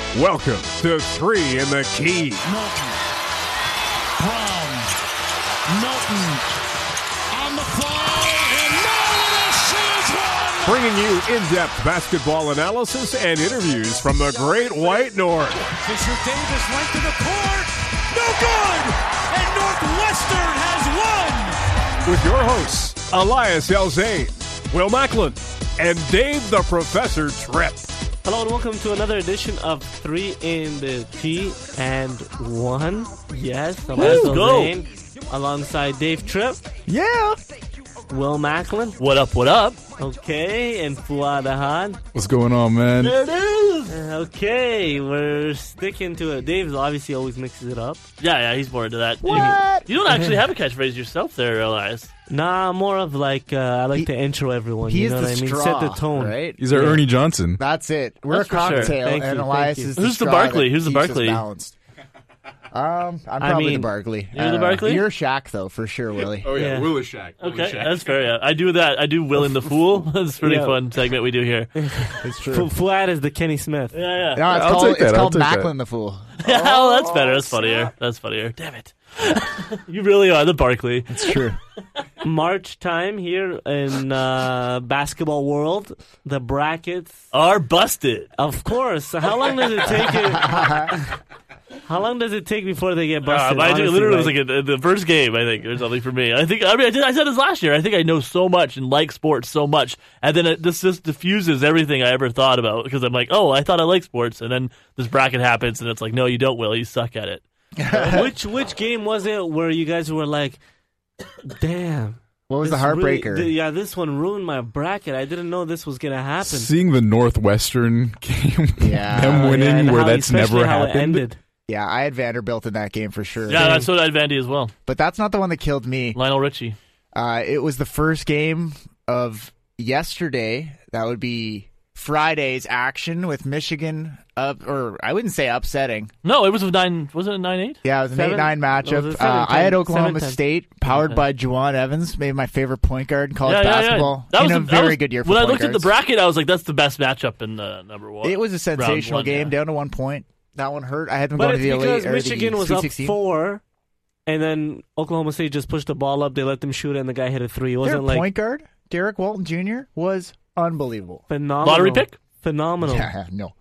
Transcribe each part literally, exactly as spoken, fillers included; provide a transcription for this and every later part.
Welcome to Three in the Key. Milton. Brown. Milton. On the fly. And Nolan sees one. Bringing you in-depth basketball analysis and interviews from the Great White North. Fisher Davis went to the court. No good. And Northwestern has won. With your hosts, Elias Elzane, Will Macklin, and Dave the Professor Tripp. Hello and welcome to another edition of Three in the Key and One. Yes, Elias Elzane alongside Dave Tripp. Yeah. Will Macklin. What up, what up? Okay, and Fuad Ahad. What's going on, man? There it is. Okay, we're sticking to it. Dave obviously always mixes it up. Yeah, yeah, he's more into that. What? You don't actually have a catchphrase yourself there, Elias. Nah, more of like, uh, I like He- to intro everyone. He you is know the what I mean? straw, Set the tone. right? He's our Yeah. Ernie Johnson. That's it. We're That's a for sure. cocktail, Thank and you, Elias thank you. is the Who's the straw Barkley? that Who's the keeps us Barkley? balanced. Um, I'm I probably mean- the Barkley. You're the Barkley? You're Shaq, though, for sure, Willie. Oh, yeah, Yeah. Will is Shaq. Okay, that's fair, yeah. I do that. I do Will in the Fool. That's a pretty Yeah. fun segment we do here. It's true. Fu- Fuad is the Kenny Smith. Yeah, yeah. No, it's I'll called, take that, it's I'll called take that. Macklin the Fool. Yeah, oh, that's better. That's funnier. That's funnier. Damn it. You really are the Barkley. It's true. March time here in uh, basketball world. The brackets. Are busted. Of course. How long does it take? It, how long does it take before they get Uh, busted? I honestly, literally was like- like a, the first game, I think, or something for me. I think I mean I, did, I said this last year. I think I know so much and like sports so much, and then it, this just diffuses everything I ever thought about because I'm like, oh, I thought I liked sports, and then this bracket happens, and it's like, no, you don't, Will. You suck at it. which which game was it where you guys were like, damn? What was the this really- heartbreaker? th- yeah, this one ruined my bracket. I didn't know this was gonna happen. Seeing the Northwestern game, Yeah. them Oh, winning yeah, and where how- that's especially never how it happened. ended. yeah, I had Vanderbilt in that game for sure. Yeah, that's what I had Vandy as well. But that's not the one that killed me. Lionel Richie. Uh, it was the first game of yesterday. That would be Friday's action with Michigan up, or I wouldn't say upsetting. No, it was a nine. Wasn't it nine eight? Yeah, it was an Seven- eight nine was matchup. it seven Uh, I ten? had Oklahoma seven ten. State, powered Okay. by Juwan Evans, maybe my favorite point guard in college Yeah, yeah, yeah. basketball. That was in a, a, that very was- good year for When I point looked at the guards. bracket, I was like, that's the best matchup in the number one. It was a sensational one, game, yeah. down to one point. That one hurt. I had them But going it's to the because elite, or Michigan the was Sweet up sixteen. four, and then Oklahoma State just pushed the ball up. They let them shoot it, and the guy hit a three. It Their wasn't like point guard, Derek Walton Junior, was unbelievable. phenomenal. Lottery pick? Phenomenal. Yeah, no.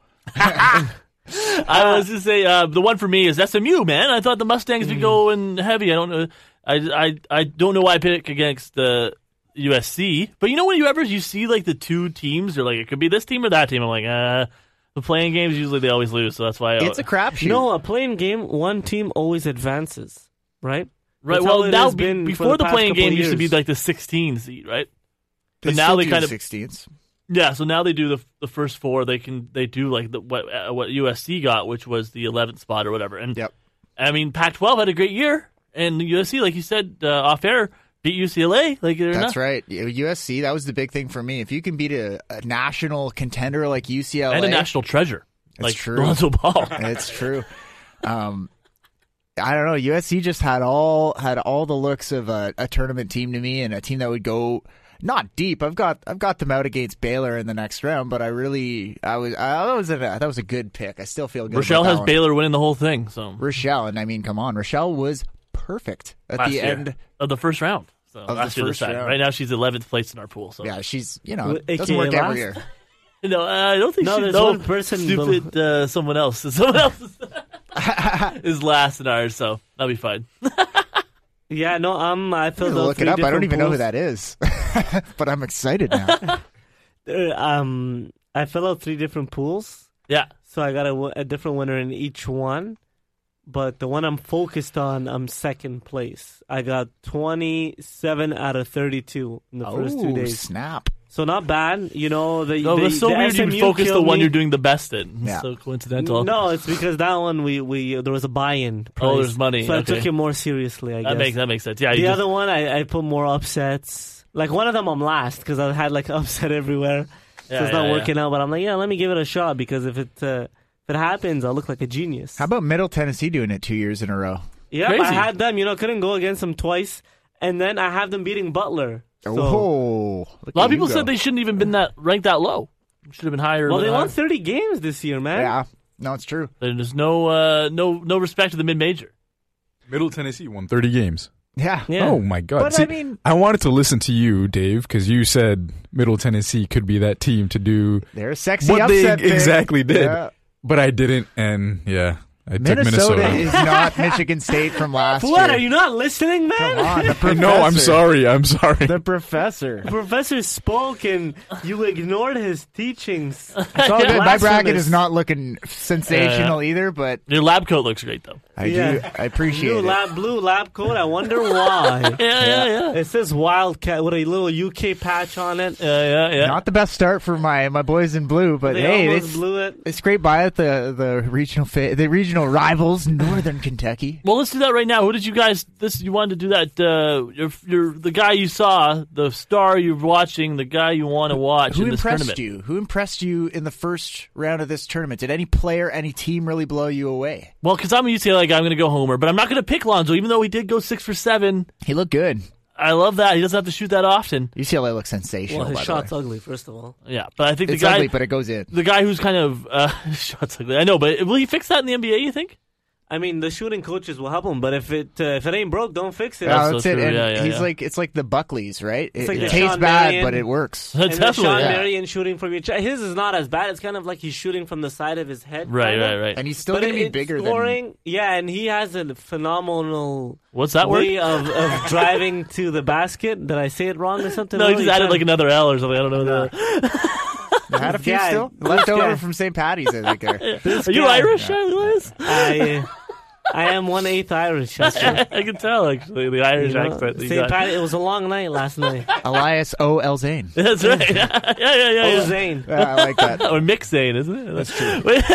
I was to say uh, the one for me is S M U, man. I thought the Mustangs would go in heavy. I don't know. I, I, I don't know why I pick against the U S C. But you know when you ever you see like the two teams, you're like it could be this team or that team. I'm like, uh, the playing games usually they always lose, so that's why. I, It's a crapshoot. No, a playing game, one team always advances, right? right. That's Well, how it now has be, been for before the the past playing couple game used to be years. like the sixteen seed, right? They But now still they do kind of sixteens. yeah. So now they do the the first four. They can they do like the, what uh, what U S C got, which was the eleventh spot or whatever. And Yep. I mean, Pac twelve had a great year, and U S C, like you said uh, off air, beat U C L A. Like they're That's not, right. U S C, that was the big thing for me. If you can beat a, a national contender like U C L A. and a national treasure. It's like true. Lonzo Ball. It's true. Um, I don't know. U S C just had all had all the looks of a, a tournament team to me, and a team that would go not deep. I've got I've got them out against Baylor in the next round, but I really I was I, that was a that was a good pick. I still feel good. Rochelle about that has one. Baylor winning the whole thing. So Rochelle, and I mean, come on, Rochelle was perfect at last the year end. of the first round. So the last year first this time. round. Right now she's eleventh place in our pool. So Yeah, she's you know Well, it doesn't A K A work every last? year. no, uh, I don't think No, she's there's no one person stupid. Uh, someone else. Someone else is, is last in ours. So that'll be fine. Yeah, no, um, I I'm filled gonna out look three it up. I don't different even know who pools. that is, but I'm excited now. Uh, um, I filled out three different pools, Yeah. so I got a, w- a different winner in each one. But the one I'm focused on, I'm second place. I got twenty-seven out of thirty-two in the first two Oh, days. snap! So not bad, you know. The, No, the, it's so the weird. S M You U focus the killed one me. you're doing the best in. Yeah. So coincidental. No, it's because that one we, we there was a buy-in. Price. Oh, there's money. So I Okay. took it more seriously. I that guess makes that makes sense. Yeah. the You just, other one I, I put more upsets. Like one of them I'm last because I had like upset everywhere. So Yeah, it's not yeah, working out. But I'm like, yeah, let me give it a shot because if it uh, if it happens, I'll look like a genius. How about Middle Tennessee doing it two years in a row? Yeah, Crazy. I had them. You know, couldn't go against them twice, and then I have them beating Butler. So, oh, a lot of people said they shouldn't even been that ranked that low. Should have been higher. well, they higher. won thirty games this year, man. Yeah, No, it's true. There's no uh, no no respect to the mid-major. Middle Tennessee won thirty games. Yeah. Yeah. Oh my God! But See, I mean- I wanted to listen to you, Dave, because you said Middle Tennessee could be that team to do They're a sexy what they upset pick. exactly did, Yeah. but I didn't, and yeah, I took Minnesota, Minnesota. is not Michigan State from last year. What, are you not listening, man? Come on, the I professor. know. I'm sorry. I'm sorry. The professor. The professor spoke and you ignored his teachings. It's all good. My bracket Blasphemous. is not looking sensational either, but Your lab coat looks great, though. I Yeah. do. I appreciate Blue it. lab, blue lab coat. I wonder why. Yeah, yeah, yeah. It says Wildcat with a little U K patch on it. Yeah, yeah, yeah. Not the best start for my, my boys in blue, but They hey, almost it's, blew it. it's great by it. The the regional fa- the regional rivals, Northern Kentucky. Well, let's do that right now. Who did you guys? This you wanted to do that? Uh, you're, you're the guy you saw, the star you're watching, the guy you want to watch Who in this impressed tournament. you? Who impressed you in the first round of this tournament? Did any player, any team really blow you away? Well, because I'm a U C L A guy, I'm going to go Homer, but I'm not going to pick Lonzo, even though he did go six for seven. He looked good. I love that. He doesn't have to shoot that often. U C L A looks sensational. Well, his by shot's the way. ugly, first of all. Yeah, but I think It's the guy, ugly, but it goes in. the guy who's kind of uh, shots ugly. I know, but will he fix that in the N B A? You think? I mean, the shooting coaches will help him, but if it uh, if it ain't broke, don't fix it. Yeah, so that's it. true. And Yeah, yeah, he's yeah. like it's like the Buckleys, right? It, like it the tastes Sean bad, Marion. but it works. And then Definitely. Sean yeah. Marion shooting from each. His is not as bad. It's kind of like he's shooting from the side of his head. Right, kinda. right, right. And he's still But going to be it's bigger scoring, yeah, and he has a phenomenal What's that way word? of, of driving to the basket. Did I say it wrong or something? No, he Really? just added Trying- like another L or something. I don't know. The, than. I had a few guy- still this left over guy- from Saint Patty's. I think. there. are you guy- Irish, uh, Elias? I, I am one eighth Irish. That's true. I can tell actually the Irish You know, accent. that you Saint got. Pat, it was a long night last night. Elias O. L. Zane. That's right. yeah, yeah, yeah. yeah, Oh, yeah. Zane. Yeah, I like that. Or Mick Zane, isn't it? That's true.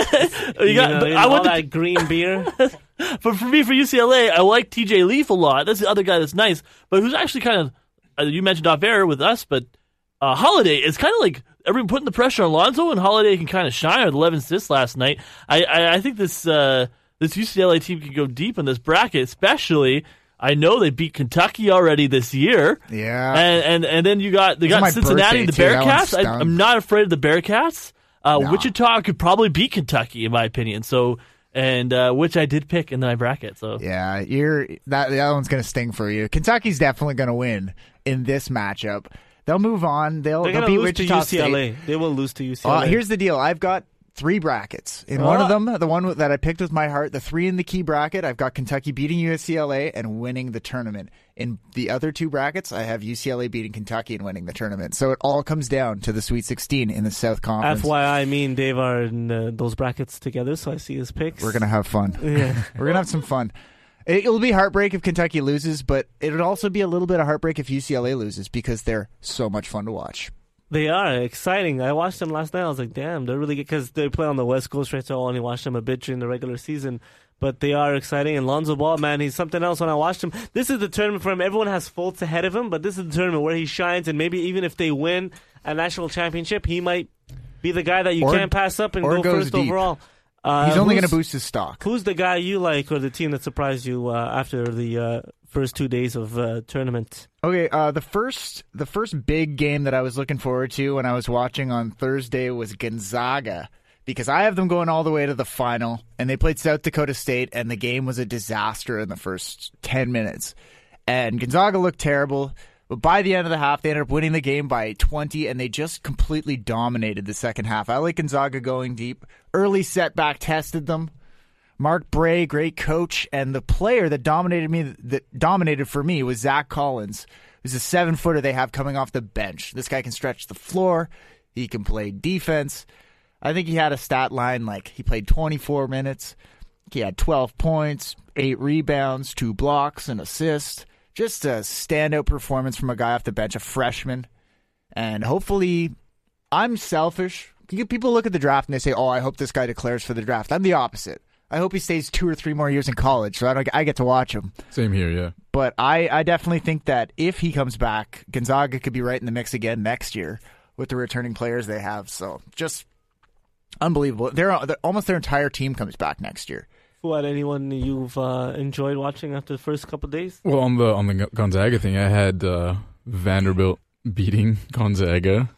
you You got, know, but and I all went to, that green beer. but for me, for U C L A, I like T J Leaf a lot. That's the other guy that's nice, but who's actually kind of, uh, you mentioned off air with us, but uh, Holiday is kind of like everyone putting the pressure on Lonzo, and Holiday can kind of shine with eleven assists last night. I, I, I think this uh, this U C L A team can go deep in this bracket, especially. I know they beat Kentucky already this year. Yeah. And and, and then you got they It was got my Cincinnati, birthday, the too. That one Bearcats. I, stung. I'm not afraid of the Bearcats. Uh, No. Wichita could probably beat Kentucky in my opinion. So and uh, which I did pick in my bracket. So Yeah, you're that. The other one's going to sting for you. Kentucky's definitely going to win in this matchup. They'll move on. They'll, They're they'll gonna beat lose to Wichita U C L A. State. They will lose to U C L A. Uh, here's the deal. I've got three brackets. In one Oh. of them, the one that I picked with my heart, the three in the key bracket, I've got Kentucky beating U C L A and winning the tournament. In the other two brackets, I have U C L A beating Kentucky and winning the tournament. So it all comes down to the Sweet sixteen in the South Conference. F Y I, me and Dave are in uh, those brackets together, so I see his picks. We're gonna have fun. Yeah. We're gonna have some fun. It- It'll be heartbreak if Kentucky loses, but it would also be a little bit of heartbreak if U C L A loses because they're so much fun to watch. They are exciting. I watched them last night. I was like, damn, they're really good because they play on the West Coast, right? So I only watched them a bit during the regular season. But they are exciting. And Lonzo Ball, man, he's something else when I watched him. This is the tournament for him. Everyone has faults ahead of him, but this is the tournament where he shines. And maybe even if they win a national championship, he might be the guy that you Or- can't pass up and or go goes first deep. overall. Uh, He's only who's- going to boost his stock. Who's the guy you like or the team that surprised you uh, after the uh, first two days of uh, tournament? Okay, uh, the first the first big game that I was looking forward to when I was watching on Thursday was Gonzaga, because I have them going all the way to the final, and they played South Dakota State, and the game was a disaster in the first ten minutes. And Gonzaga looked terrible, but by the end of the half, they ended up winning the game by twenty, and they just completely dominated the second half. I like Gonzaga going deep. Early setback tested them. Mark Bray, great coach, and the player that dominated me, that dominated for me, was Zach Collins, who's a seven-footer they have coming off the bench. This guy can stretch the floor. He can play defense. I think he had a stat line like he played twenty-four minutes. He had twelve points, eight rebounds, two blocks, an assist. Just a standout performance from a guy off the bench, a freshman. And hopefully, I'm selfish. People look at the draft and they say, oh, I hope this guy declares for the draft. I'm the opposite. I hope he stays two or three more years in college so I, don't, I get to watch him. Same here, yeah. But I, I definitely think that if he comes back, Gonzaga could be right in the mix again next year with the returning players they have. So just unbelievable. They're, they're almost their entire team comes back next year. What, anyone you've uh, enjoyed watching after the first couple of days? Well, on the on the Gonzaga thing, I had uh, Vanderbilt beating Gonzaga.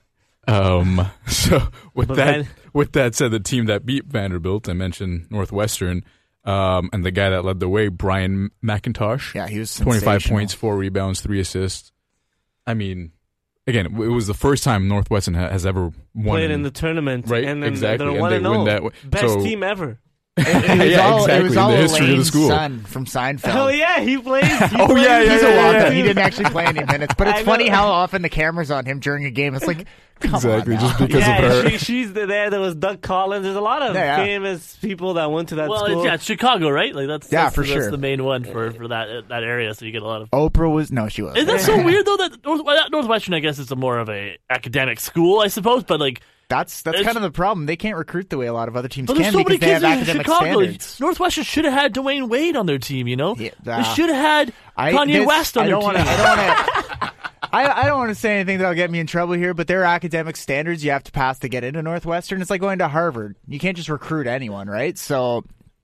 Um, so with But that, Van- with that said, the team that beat Vanderbilt, I mentioned Northwestern, um, and the guy that led the way, Brian McIntosh. Yeah, he was twenty-five sensational. points, four rebounds, three assists. I mean, again, it was the first time Northwestern ha- has ever won Played in the tournament, Right, and then exactly, they're and one they and win oh. that way. Best So- team ever. It was Yeah, all, exactly, It was in all the history of the Elaine's school. son from Seinfeld. Oh yeah, he plays. He Oh, plays yeah, yeah, He's the a yeah, walk-up. yeah. He didn't actually play any minutes, but it's I funny know. how often the camera's on him during a game. It's like, come Exactly, on now. just because Yeah, of her. she, she's there. There was Doug Collins. There's a lot of Yeah, yeah. famous people that went to that Well, school. it's, yeah, it's Chicago, right? Like that's Yeah, that's, for that's sure. the main one for, for that that area. So you get a lot of. Oprah was no, she wasn't. Isn't that so weird though? That North, well, that Northwestern, I guess, is a more of a academic school, I suppose. But like, That's that's It's- kind of the problem. They can't recruit the way a lot of other teams but there's can so because many they have kids in academic Chicago. standards. Northwestern should have had Dwayne Wade on their team. You know, Yeah, they ah. should have had I, Kanye this- West on I their don't team. wanna, I don't want to. I, I don't want to say anything that'll get me in trouble here, but there are academic standards you have to pass to get into Northwestern. It's like going to Harvard. You can't just recruit anyone, right? So,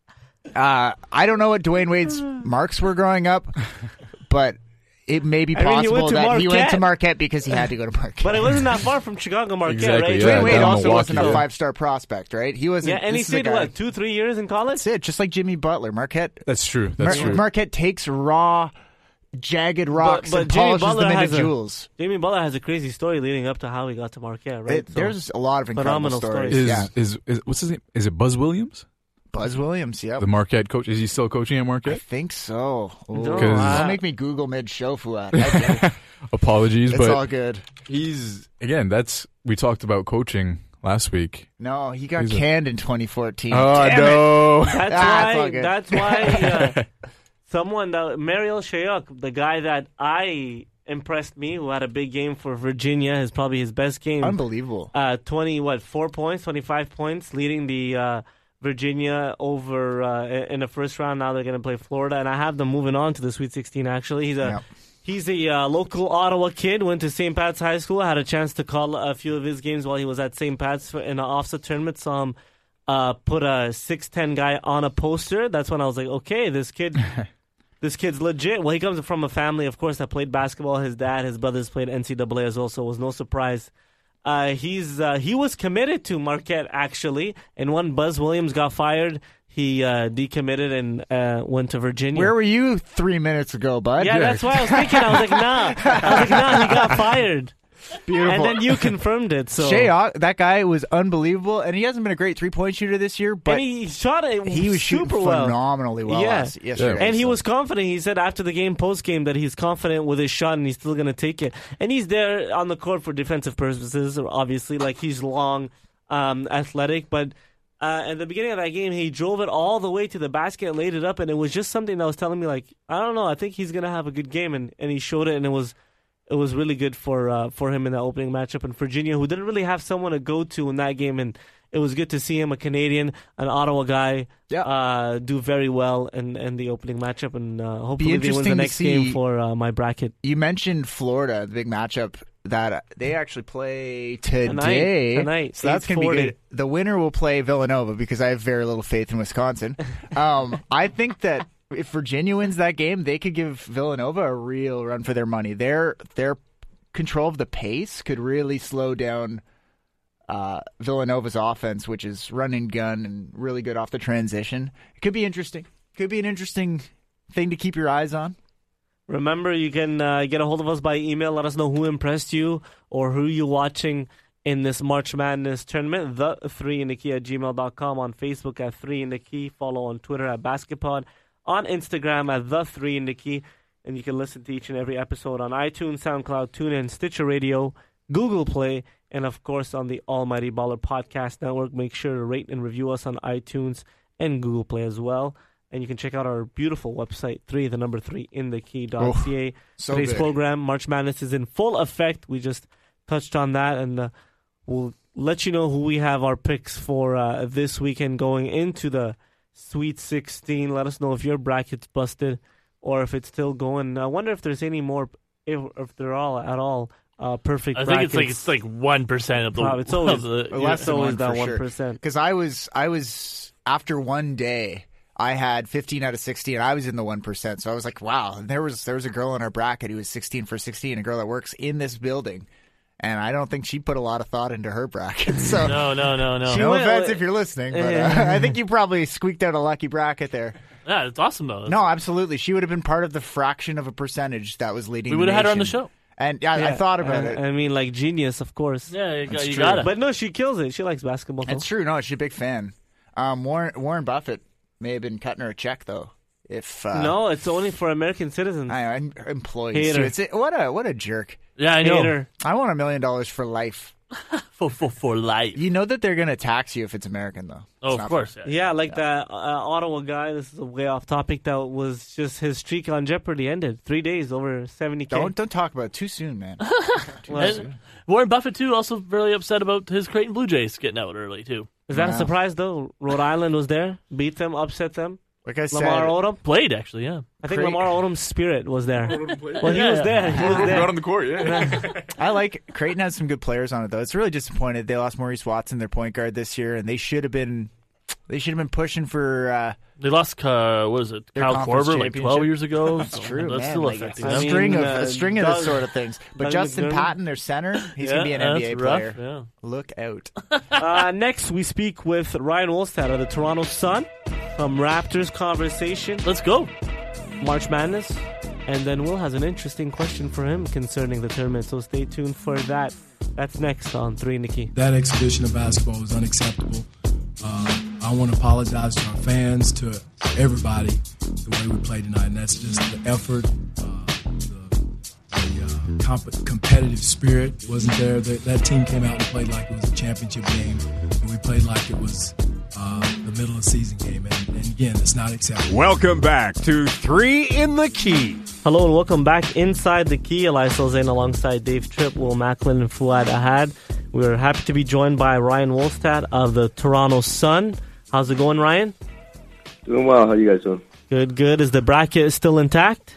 uh, I don't know what Dwayne Wade's marks were growing up, but it may be I mean, he possible went to that he went to Marquette. Marquette because he had to go to Marquette. But it wasn't that far from Chicago Marquette, Exactly, right? yeah. Dwayne Wade down also Milwaukee, wasn't a yeah. five-star prospect, right? He wasn't. Yeah, and he this is a stayed guy- what two, three years in college. That's it. Just like Jimmy Butler, Marquette. That's true. That's Mar- true. Marquette takes raw, jagged rocks but and Jimmy polishes Butler them into has a- jewels. Jamie Butler has a crazy story leading up to how he got to Marquette, right? It- So- there's a lot of incredible phenomenal stories. stories. is, yeah, is is what's his name? Is it Buzz Williams, Buzz Williams. Yep, the Marquette coach? Is he still coaching at I Marquette? think so. Ooh. No, Because- I- Don't make me Google mid-show, Fuad. Okay. Apologies, It's but all good. he's again. That's we talked about coaching last week. No, he got He's a- canned in twenty fourteen. Oh Damn it. no! That's Ah, it's all why. good. That's why. Uh, someone that Mariel Shayok, the guy that I impressed me, who had a big game for Virginia, is probably his best game. Unbelievable. Uh, twenty what? Four points, twenty-five points, leading the uh, Virginia over uh, in the first round. Now they're going to play Florida, and I have them moving on to the Sweet sixteen. Actually, he's a. Yep. He's a uh, local Ottawa kid, went to Saint Pat's High School, had a chance to call a few of his games while he was at Saint Pat's for, in an offset tournament. Saw him uh, put a six ten guy on a poster. That's when I was like, okay, this kid, this kid's legit. Well, he comes from a family, of course, that played basketball. His dad, his brothers played N C double A as well, so it was no surprise. Uh, he's uh, he was committed to Marquette, actually, and when Buzz Williams got fired, he uh, decommitted and uh, went to Virginia. Where were you three minutes ago, bud? Yeah, that's why I was thinking. I was like, nah. I was like, nah, he got fired. Beautiful. And then you confirmed it. So Shea, Ock- that guy was unbelievable, and he hasn't been a great three-point shooter this year, but and he shot it he was shooting super well. phenomenally well. Yeah. last- yesterday. And he so. was confident. He said after the game, post game, that he's confident with his shot and he's still going to take it. And he's there on the court for defensive purposes, obviously. Like, he's long, um, athletic. But uh, at the beginning of that game, he drove it all the way to the basket, laid it up, and it was just something that was telling me, like, I don't know, I think he's going to have a good game. And, and he showed it, and it was it was really good for uh, for him in that opening matchup. And Virginia, who didn't really have someone to go to in that game, and it was good to see him, a Canadian, an Ottawa guy, Yeah. uh, do very well in, in the opening matchup, and uh, hopefully they win interesting the to next see- game for uh, my bracket. You mentioned Florida, the big matchup that uh, they actually play today. Tonight. Tonight, so that's going to be eight forty. good. The winner will play Villanova because I have very little faith in Wisconsin. um, I think that if Virginia wins that game, they could give Villanova a real run for their money. Their their control of the pace could really slow down uh, Villanova's offense, which is run and gun and really good off the transition. It could be interesting. Could be an interesting thing to keep your eyes on. Remember, you can uh, get a hold of us by email. Let us know who impressed you or who you're watching in this March Madness tournament. The three in the key at gmail dot com, on Facebook at three in the key. Follow on Twitter at basketpod, on Instagram at the three in the key. And you can listen to each and every episode on iTunes, SoundCloud, TuneIn, Stitcher Radio, Google Play, and of course on the Almighty Baller Podcast Network. Make sure to rate and review us on iTunes and Google Play as well. And you can check out our beautiful website, three, the number three, in the key dot c a. so Today's big. program, March Madness, is in full effect. We just touched on that, and uh, we'll let you know who we have our picks for uh, this weekend going into the Sweet sixteen. Let us know if your bracket's busted or if it's still going. I wonder if there's any more, if, if they're all at all uh, perfect I think brackets. it's like it's like one percent of the. Probably. It's always- of the Less It's than always one that for one sure. percent. Because I was, I was after one day, I had fifteen out of sixty, and I was in the one percent. So I was like, wow. And there was there was a girl in our bracket who was sixteen for sixteen, a girl that works in this building, and I don't think she put a lot of thought into her bracket. So No, no, no, no. no went- offense if you're listening, but uh, I think you probably squeaked out a lucky bracket there. Yeah, it's awesome though. No, absolutely. She would have been part of the fraction of a percentage that was leading. We the would have had her on the nation. show. And yeah, I thought about I, it. I mean, like genius, of course. Yeah, you, That's you true. got it. But no, she kills it. She likes basketball. though. It's true. No, she's a big fan. Um, Warren Warren Buffett may have been cutting her a check though. If uh, No, it's only for American citizens. I, I employees. Hater. Too. It's a, what a what a jerk. yeah, I know. Hater. I want a million dollars for life. For, for, for life. You know that they're going to tax you if it's American though. Oh, It's of not- course. Yeah. Yeah, like that uh, Ottawa guy. This is a way off topic. That was just his streak on Jeopardy ended. Three days over seventy k. Don't don't talk about it too soon, man. Too Well, soon. Warren Buffett, too, also really upset about his Creighton Blue Jays getting out early, too. Is that Wow. a surprise though? Rhode Island was there, beat them, upset them. Like I said, Lamar Odom. Played, actually, yeah. I think Cra- Lamar Odom's spirit was there. Well, he Yeah, was yeah. there. He was Got there. on the court, yeah. I like Creighton has some good players on it though. It's really disappointed they lost Maurice Watson, their point guard, this year, and they should have been they should have been pushing for. Uh, They lost, uh, what is it, Their Kyle conference Korver like twelve championship. years ago. That's true, That's man. still Like, affecting it's I a them. mean, string of uh, a string of Doug- this sort of things. But Doug Justin McDermott. Patton, their center, he's yeah, gonna be an that's N B A rough, player. Yeah. Look out! Uh, next, we speak with Ryan Wolstad of the Toronto Sun from Raptors Conversation, Let's go. March Madness, and then Will has an interesting question for him concerning the tournament. So stay tuned for that. That's next on Three in the Key. That exhibition of basketball was unacceptable. Uh, I want to apologize to our fans, to everybody, the way we played tonight. And that's just the effort, uh, the, the uh, comp- competitive spirit wasn't there. That, that team came out and played like it was a championship game, and we played like it was uh, the middle of the season game. And, and again, it's not acceptable. Welcome back to Three in the Key. Hello and welcome back inside the Key. Elias Zane alongside Dave Tripp, Will Macklin, and Fuad Ahad. We're happy to be joined by Ryan Wolstad of the Toronto Sun. How's it going, Ryan? Doing well. How you guys doing? Good, good. Is the bracket still intact?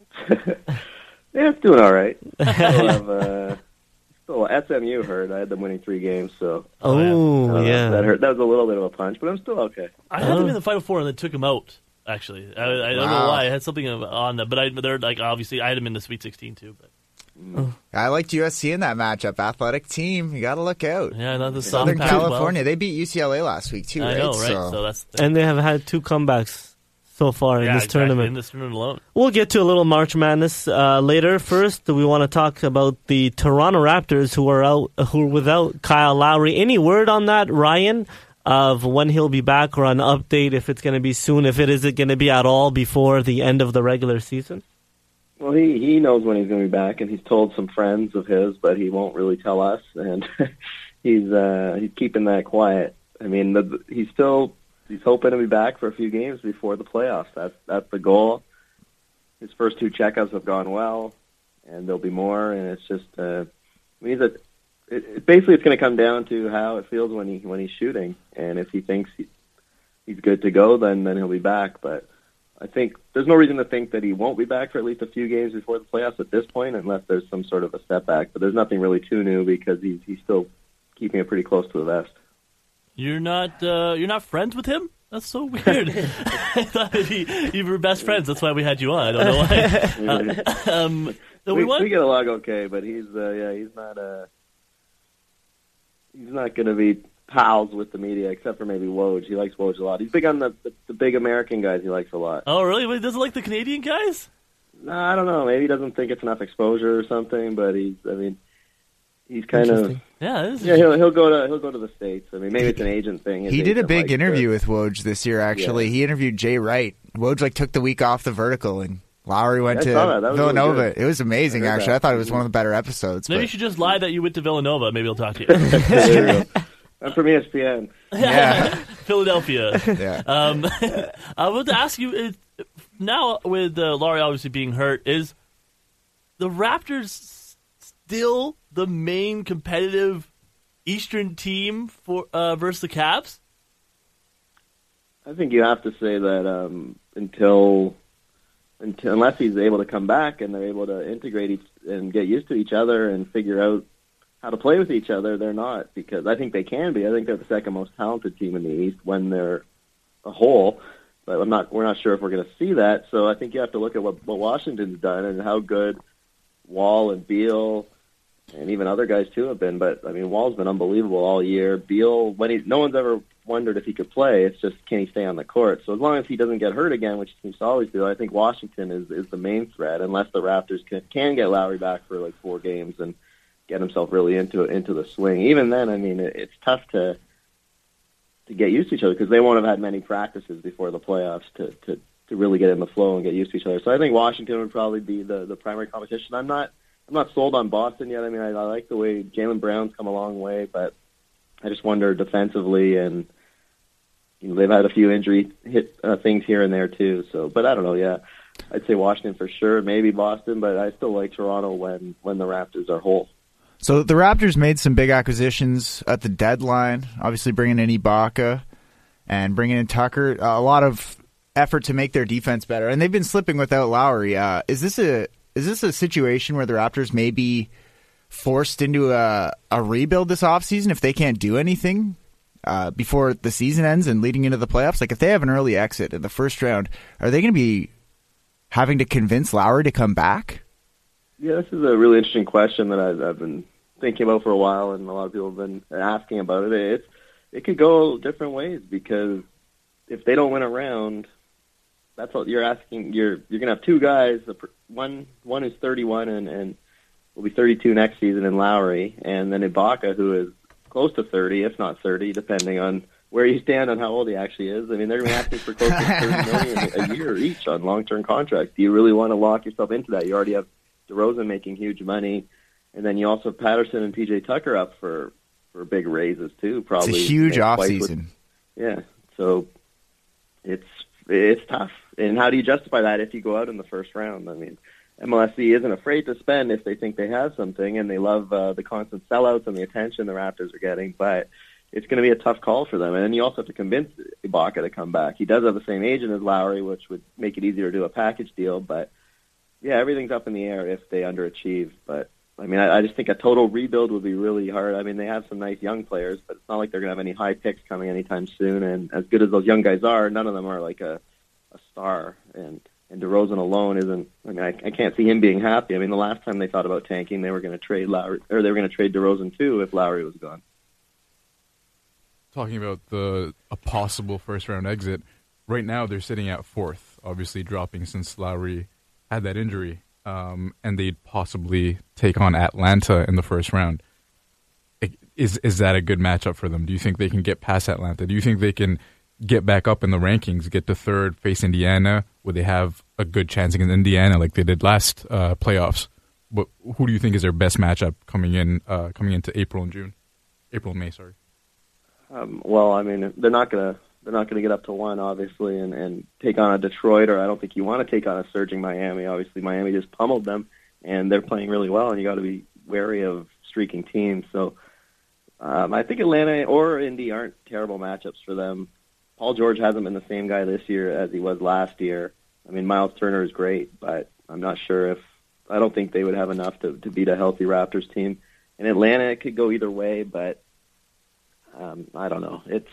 Yeah, it's doing all right. Still have, uh, still S M U hurt. I had them winning three games, so Oh, uh, yeah. that hurt. That was a little bit of a punch, but I'm still okay. I had them in the Final Four and then took them out, actually. I, I don't know Wow. why. I had something on that. But I, they're like, obviously, I had them in the Sweet sixteen, too. But I liked U S C in that matchup. Athletic team, you got to look out. yeah, not the Southern soft Pac-twelve. California, they beat U C L A last week too, I right? know, right? So, So, that's the, And they have had two comebacks so far yeah, in this exactly, tournament. in this tournament alone. We'll get to a little March Madness uh, later. First, we want to talk about the Toronto Raptors, who are out, who are without Kyle Lowry. Any word on that, Ryan, of when he'll be back, or an update if it's going to be soon, if it isn't going to be at all before the end of the regular season? Well, he he knows when he's going to be back, and he's told some friends of his, but he won't really tell us, and he's uh, he's keeping that quiet. I mean, the, he's still he's hoping to be back for a few games before the playoffs. That's that's the goal. His first two checkups have gone well, and there'll be more. And it's just, uh, I mean, he's a, it, it, basically it's going to come down to how it feels when he when he's shooting, and if he thinks he, he's good to go, then then he'll be back. But I think there's no reason to think that he won't be back for at least a few games before the playoffs at this point, unless there's some sort of a setback. But there's nothing really too new because he's he's still keeping it pretty close to the vest. You're not uh, you're not friends with him? That's so weird. I thought maybe you were best friends. That's why we had you on. I don't know why. Uh, um, so we, we, won? we get along okay, but he's uh, yeah he's not uh, he's not going to be pals with the media except for maybe Woj. He likes Woj a lot. He's big on the, the the big American guys. He likes a lot. Oh, really? Wait, doesn't like the Canadian guys? No, I don't know. Maybe he doesn't think it's enough exposure or something. But he's I mean he's kind of Interesting. Yeah, this is yeah he'll he'll go to he'll go to the States. I mean maybe it's an agent thing. His he did a agent big likes interview to- with Woj this year. Actually, Yeah. he interviewed Jay Wright. Woj like took the week off the vertical, and Lowry went I to saw that. That was really Villanova. good. It was amazing. I heard Actually, that. I thought it was one of the better episodes. Maybe but- you should just lie that you went to Villanova. Maybe he'll talk to you. There you go. I'm from E S P N. yeah, Philadelphia. yeah. Um, I wanted to ask you, is, now with uh, Laurie obviously being hurt, is the Raptors still the main competitive Eastern team for uh, versus the Cavs? I think you have to say that um, until, until unless he's able to come back and they're able to integrate each, and get used to each other and figure out how to play with each other, they're not, because I think they can be. I think they're the second most talented team in the East when they're a whole. But I'm not. We're not sure if we're going to see that. So I think you have to look at what, what Washington's done and how good Wall and Beal and even other guys too have been. But I mean, Wall's been unbelievable all year. Beal, when he, no one's ever wondered if he could play. It's just, can he stay on the court? So as long as he doesn't get hurt again, which he seems to always do, I think Washington is is the main threat. Unless the Raptors can can get Lowry back for like four games and get himself really into into the swing. Even then, I mean, it, it's tough to to get used to each other because they won't have had many practices before the playoffs to to to really get in the flow and get used to each other. So I think Washington would probably be the the primary competition. I'm not. I'm not sold on Boston yet. I mean, I, I like the way Jaylen Brown's come a long way, but I just wonder defensively, and you know, they've had a few injury hit uh, things here and there too. So, but I don't know. Yeah, I'd say Washington for sure, maybe Boston, but I still like Toronto when when the Raptors are whole. So the Raptors made some big acquisitions at the deadline. Obviously, bringing in Ibaka and bringing in Tucker. Uh, a lot of effort to make their defense better, and they've been slipping without Lowry. Uh, is this a Is this a situation where the Raptors may be forced into a, a rebuild this offseason if they can't do anything uh, before the season ends and leading into the playoffs? Like, if they have an early exit in the first round, are they going to be having to convince Lowry to come back? Yeah, this is a really interesting question that I've, I've been thinking about for a while, and a lot of people have been asking about it. It's, it could go different ways because if they don't win a round, that's what you're asking. You're you're gonna have two guys. One one is thirty-one and, and will be thirty-two next season in Lowry, and then Ibaka, who is close to thirty, if not thirty, depending on where you stand on how old he actually is. I mean, they're gonna be asking for close to thirty million a year each on long-term contracts. Do you really want to lock yourself into that? You already have DeRozan making huge money, and then you also have Patterson and P J Tucker up for for big raises too. Probably it's a huge you know, offseason. Yeah, so it's it's tough. And how do you justify that if you go out in the first round? I mean, M L S E isn't afraid to spend if they think they have something, and they love uh, the constant sellouts and the attention the Raptors are getting, but it's going to be a tough call for them. And then you also have to convince Ibaka to come back. He does have the same agent as Lowry, which would make it easier to do a package deal, but yeah, everything's up in the air if they underachieve. But I mean, I, I just think a total rebuild would be really hard. I mean, they have some nice young players, but it's not like they're going to have any high picks coming anytime soon, and as good as those young guys are, none of them are like a a star, and and DeRozan alone isn't. I mean, I, I can't see him being happy. I mean, the last time they thought about tanking, they were going to trade Lowry, or they were going to trade DeRozan too if Lowry was gone. Talking about the a possible first round exit, right now they're sitting at fourth, obviously dropping since Lowry had that injury, um, and they'd possibly take on Atlanta in the first round. Is is that a good matchup for them? Do you think they can get past Atlanta? Do you think they can get back up in the rankings, get to third, face Indiana? Would they have a good chance against Indiana like they did last uh, playoffs? But who do you think is their best matchup coming in uh, coming into April and June, April and May? Sorry. Um, well, I mean, they're not gonna they're not gonna get up to one, obviously, and, and take on a Detroit, or I don't think you want to take on a surging Miami. Obviously, Miami just pummeled them, and they're playing really well, and you got to be wary of streaking teams. So um, I think Atlanta or Indy aren't terrible matchups for them. Paul George hasn't been the same guy this year as he was last year. I mean, Miles Turner is great, but I'm not sure if – I don't think they would have enough to, to beat a healthy Raptors team. In Atlanta, it could go either way, but um, I don't know. It's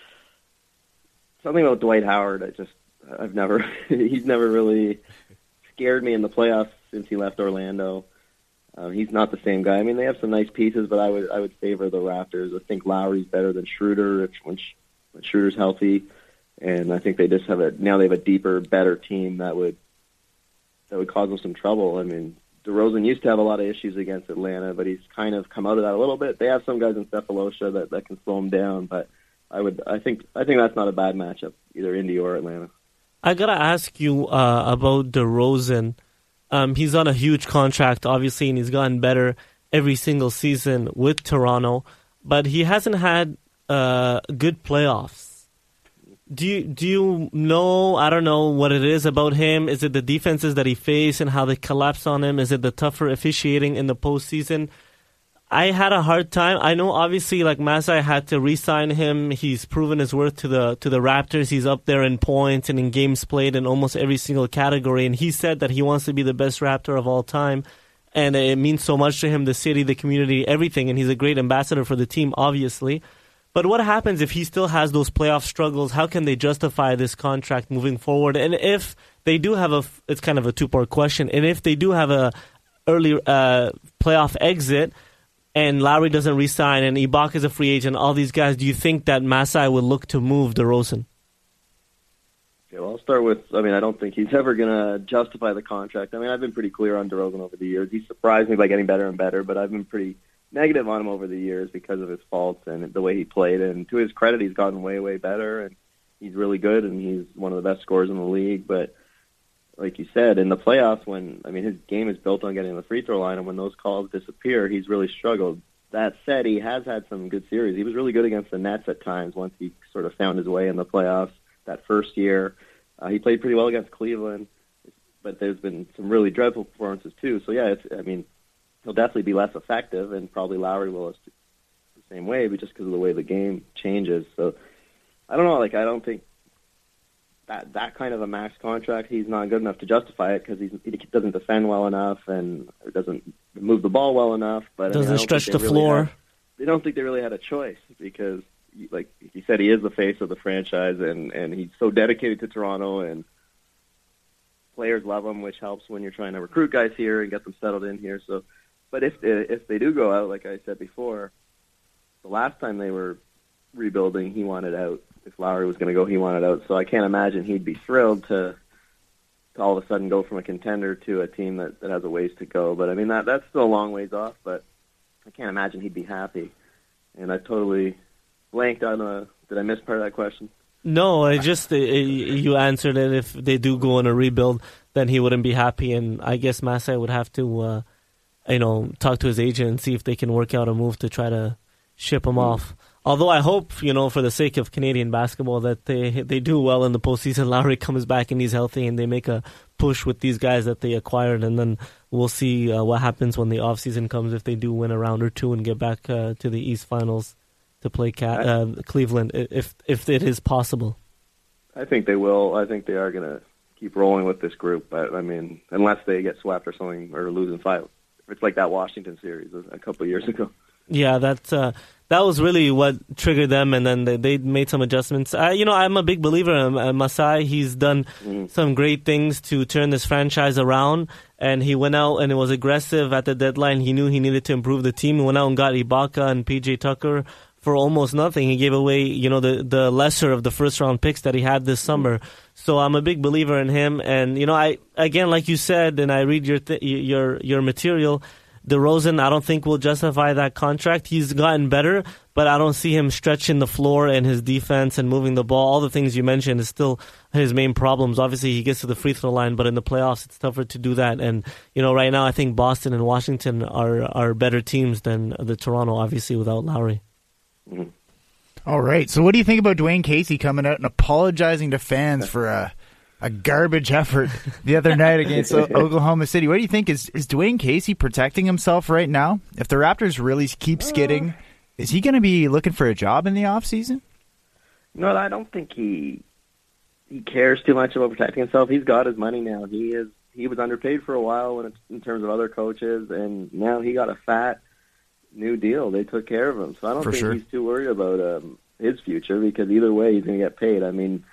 something about Dwight Howard. I just – I've never – he's never really scared me in the playoffs since he left Orlando. Uh, he's not the same guy. I mean, they have some nice pieces, but I would I would favor the Raptors. I think Lowry's better than Schroeder, which – when Schroeder's healthy, and I think they just have a now they have a deeper, better team that would that would cause them some trouble. I mean, DeRozan used to have a lot of issues against Atlanta, but he's kind of come out of that a little bit. They have some guys in Cephalosha that, that can slow him down, but I would I think I think that's not a bad matchup, either Indy or Atlanta. I gotta ask you uh, about DeRozan. Um, he's on a huge contract, obviously, and he's gotten better every single season with Toronto, but he hasn't had Uh, good playoffs. Do you do you know? I don't know what it is about him. Is it the defenses that he faced and how they collapse on him? Is it the tougher officiating in the postseason? I had a hard time. I know, obviously, like Masai had to re-sign him. He's proven his worth to the to the Raptors. He's up there in points and in games played in almost every single category. And he said that he wants to be the best Raptor of all time, and it means so much to him, the city, the community, everything. And he's a great ambassador for the team, obviously. But what happens if he still has those playoff struggles? How can they justify this contract moving forward? And if they do have a, it's kind of a two-part question, and if they do have a early uh, playoff exit, and Lowry doesn't re-sign, and Ibaka is a free agent, all these guys, do you think that Masai would look to move DeRozan? Okay, well, I'll start with, I mean, I don't think he's ever going to justify the contract. I mean, I've been pretty clear on DeRozan over the years. He's surprised me by getting better and better, but I've been pretty negative on him over the years because of his faults and the way he played. And to his credit, he's gotten way, way better, and he's really good, and he's one of the best scorers in the league. But like you said, in the playoffs, when, I mean, his game is built on getting the free throw line, and when those calls disappear, he's really struggled. That said, he has had some good series. He was really good against the Nets at times once he sort of found his way in the playoffs that first year. Uh, he played pretty well against Cleveland, but there's been some really dreadful performances too. So, yeah, it's, I mean, he'll definitely be less effective, and probably Lowry will the same way, but just because of the way the game changes. So, I don't know. Like, I don't think that that kind of a max contract, he's not good enough to justify it because he doesn't defend well enough and doesn't move the ball well enough. But doesn't I mean, I stretch the really floor. Had, they don't think they really had a choice because, like he said, he is the face of the franchise, and, and he's so dedicated to Toronto, and players love him, which helps when you're trying to recruit guys here and get them settled in here. So, but if if they do go out, like I said before, the last time they were rebuilding, he wanted out. If Lowry was going to go, he wanted out. So I can't imagine he'd be thrilled to, to all of a sudden go from a contender to a team that, that has a ways to go. But, I mean, that that's still a long ways off, but I can't imagine he'd be happy. And I totally blanked on a – did I miss part of that question? No, I just uh, you answered it. If they do go on a rebuild, then he wouldn't be happy, and I guess Masai would have to, uh, you know, talk to his agent and see if they can work out a move to try to ship him mm-hmm. off. Although I hope, you know, for the sake of Canadian basketball, that they they do well in the postseason. Lowry comes back and he's healthy, and they make a push with these guys that they acquired, and then we'll see uh, what happens when the offseason comes if they do win a round or two and get back uh, to the East Finals to play Cat, uh, Cleveland, if if it is possible. I think they will. I think they are going to keep rolling with this group. But I mean, unless they get swept or something or lose in five, it's like that Washington series a couple of years ago. Yeah, that's uh, that was really what triggered them, and then they, they made some adjustments. I, you know, I'm a big believer in uh, Masai. He's done mm-hmm. some great things to turn this franchise around, and he went out and it was aggressive at the deadline. He knew he needed to improve the team. He went out and got Ibaka and P J Tucker for almost nothing. He gave away, you know, the, the lesser of the first round picks that he had this summer. So I'm a big believer in him, and you know, I again, like you said, and I read your th- your your material. DeRozan, I don't think will justify that contract. He's gotten better, but I don't see him stretching the floor and his defense and moving the ball. All the things you mentioned is still his main problems. Obviously, he gets to the free throw line, but in the playoffs, it's tougher to do that. And, you know, right now, I think Boston and Washington are, are better teams than the Toronto, obviously, without Lowry. Mm-hmm. All right. So what do you think about Dwayne Casey coming out and apologizing to fans for a a garbage effort the other night against Oklahoma City? What do you think? Is is Dwayne Casey protecting himself right now? If the Raptors really keep skidding, is he going to be looking for a job in the offseason? No, I don't think he he cares too much about protecting himself. He's got his money now. He is he was underpaid for a while when it's, in terms of other coaches, and now he got a fat new deal. They took care of him, so I don't for think sure. he's too worried about um, his future, because either way he's going to get paid. I mean,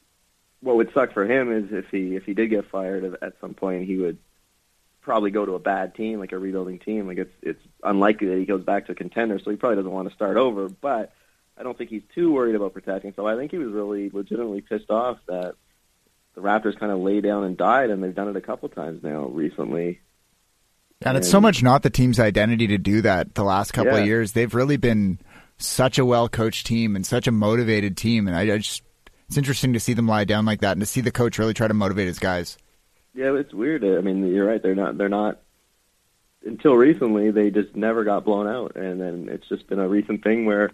what would suck for him is if he if he did get fired at some point, he would probably go to a bad team, like a rebuilding team. Like it's it's unlikely that he goes back to a contender, so he probably doesn't want to start over. But I don't think he's too worried about protecting. So I think he was really legitimately pissed off that the Raptors kind of lay down and died, and they've done it a couple times now recently. And it's so much not the team's identity to do that the last couple yeah. of years. They've really been such a well-coached team and such a motivated team, and I, I just it's interesting to see them lie down like that and to see the coach really try to motivate his guys. Yeah, it's weird. I mean, you're right. They're not. They're not. Until recently, they just never got blown out, and then it's just been a recent thing where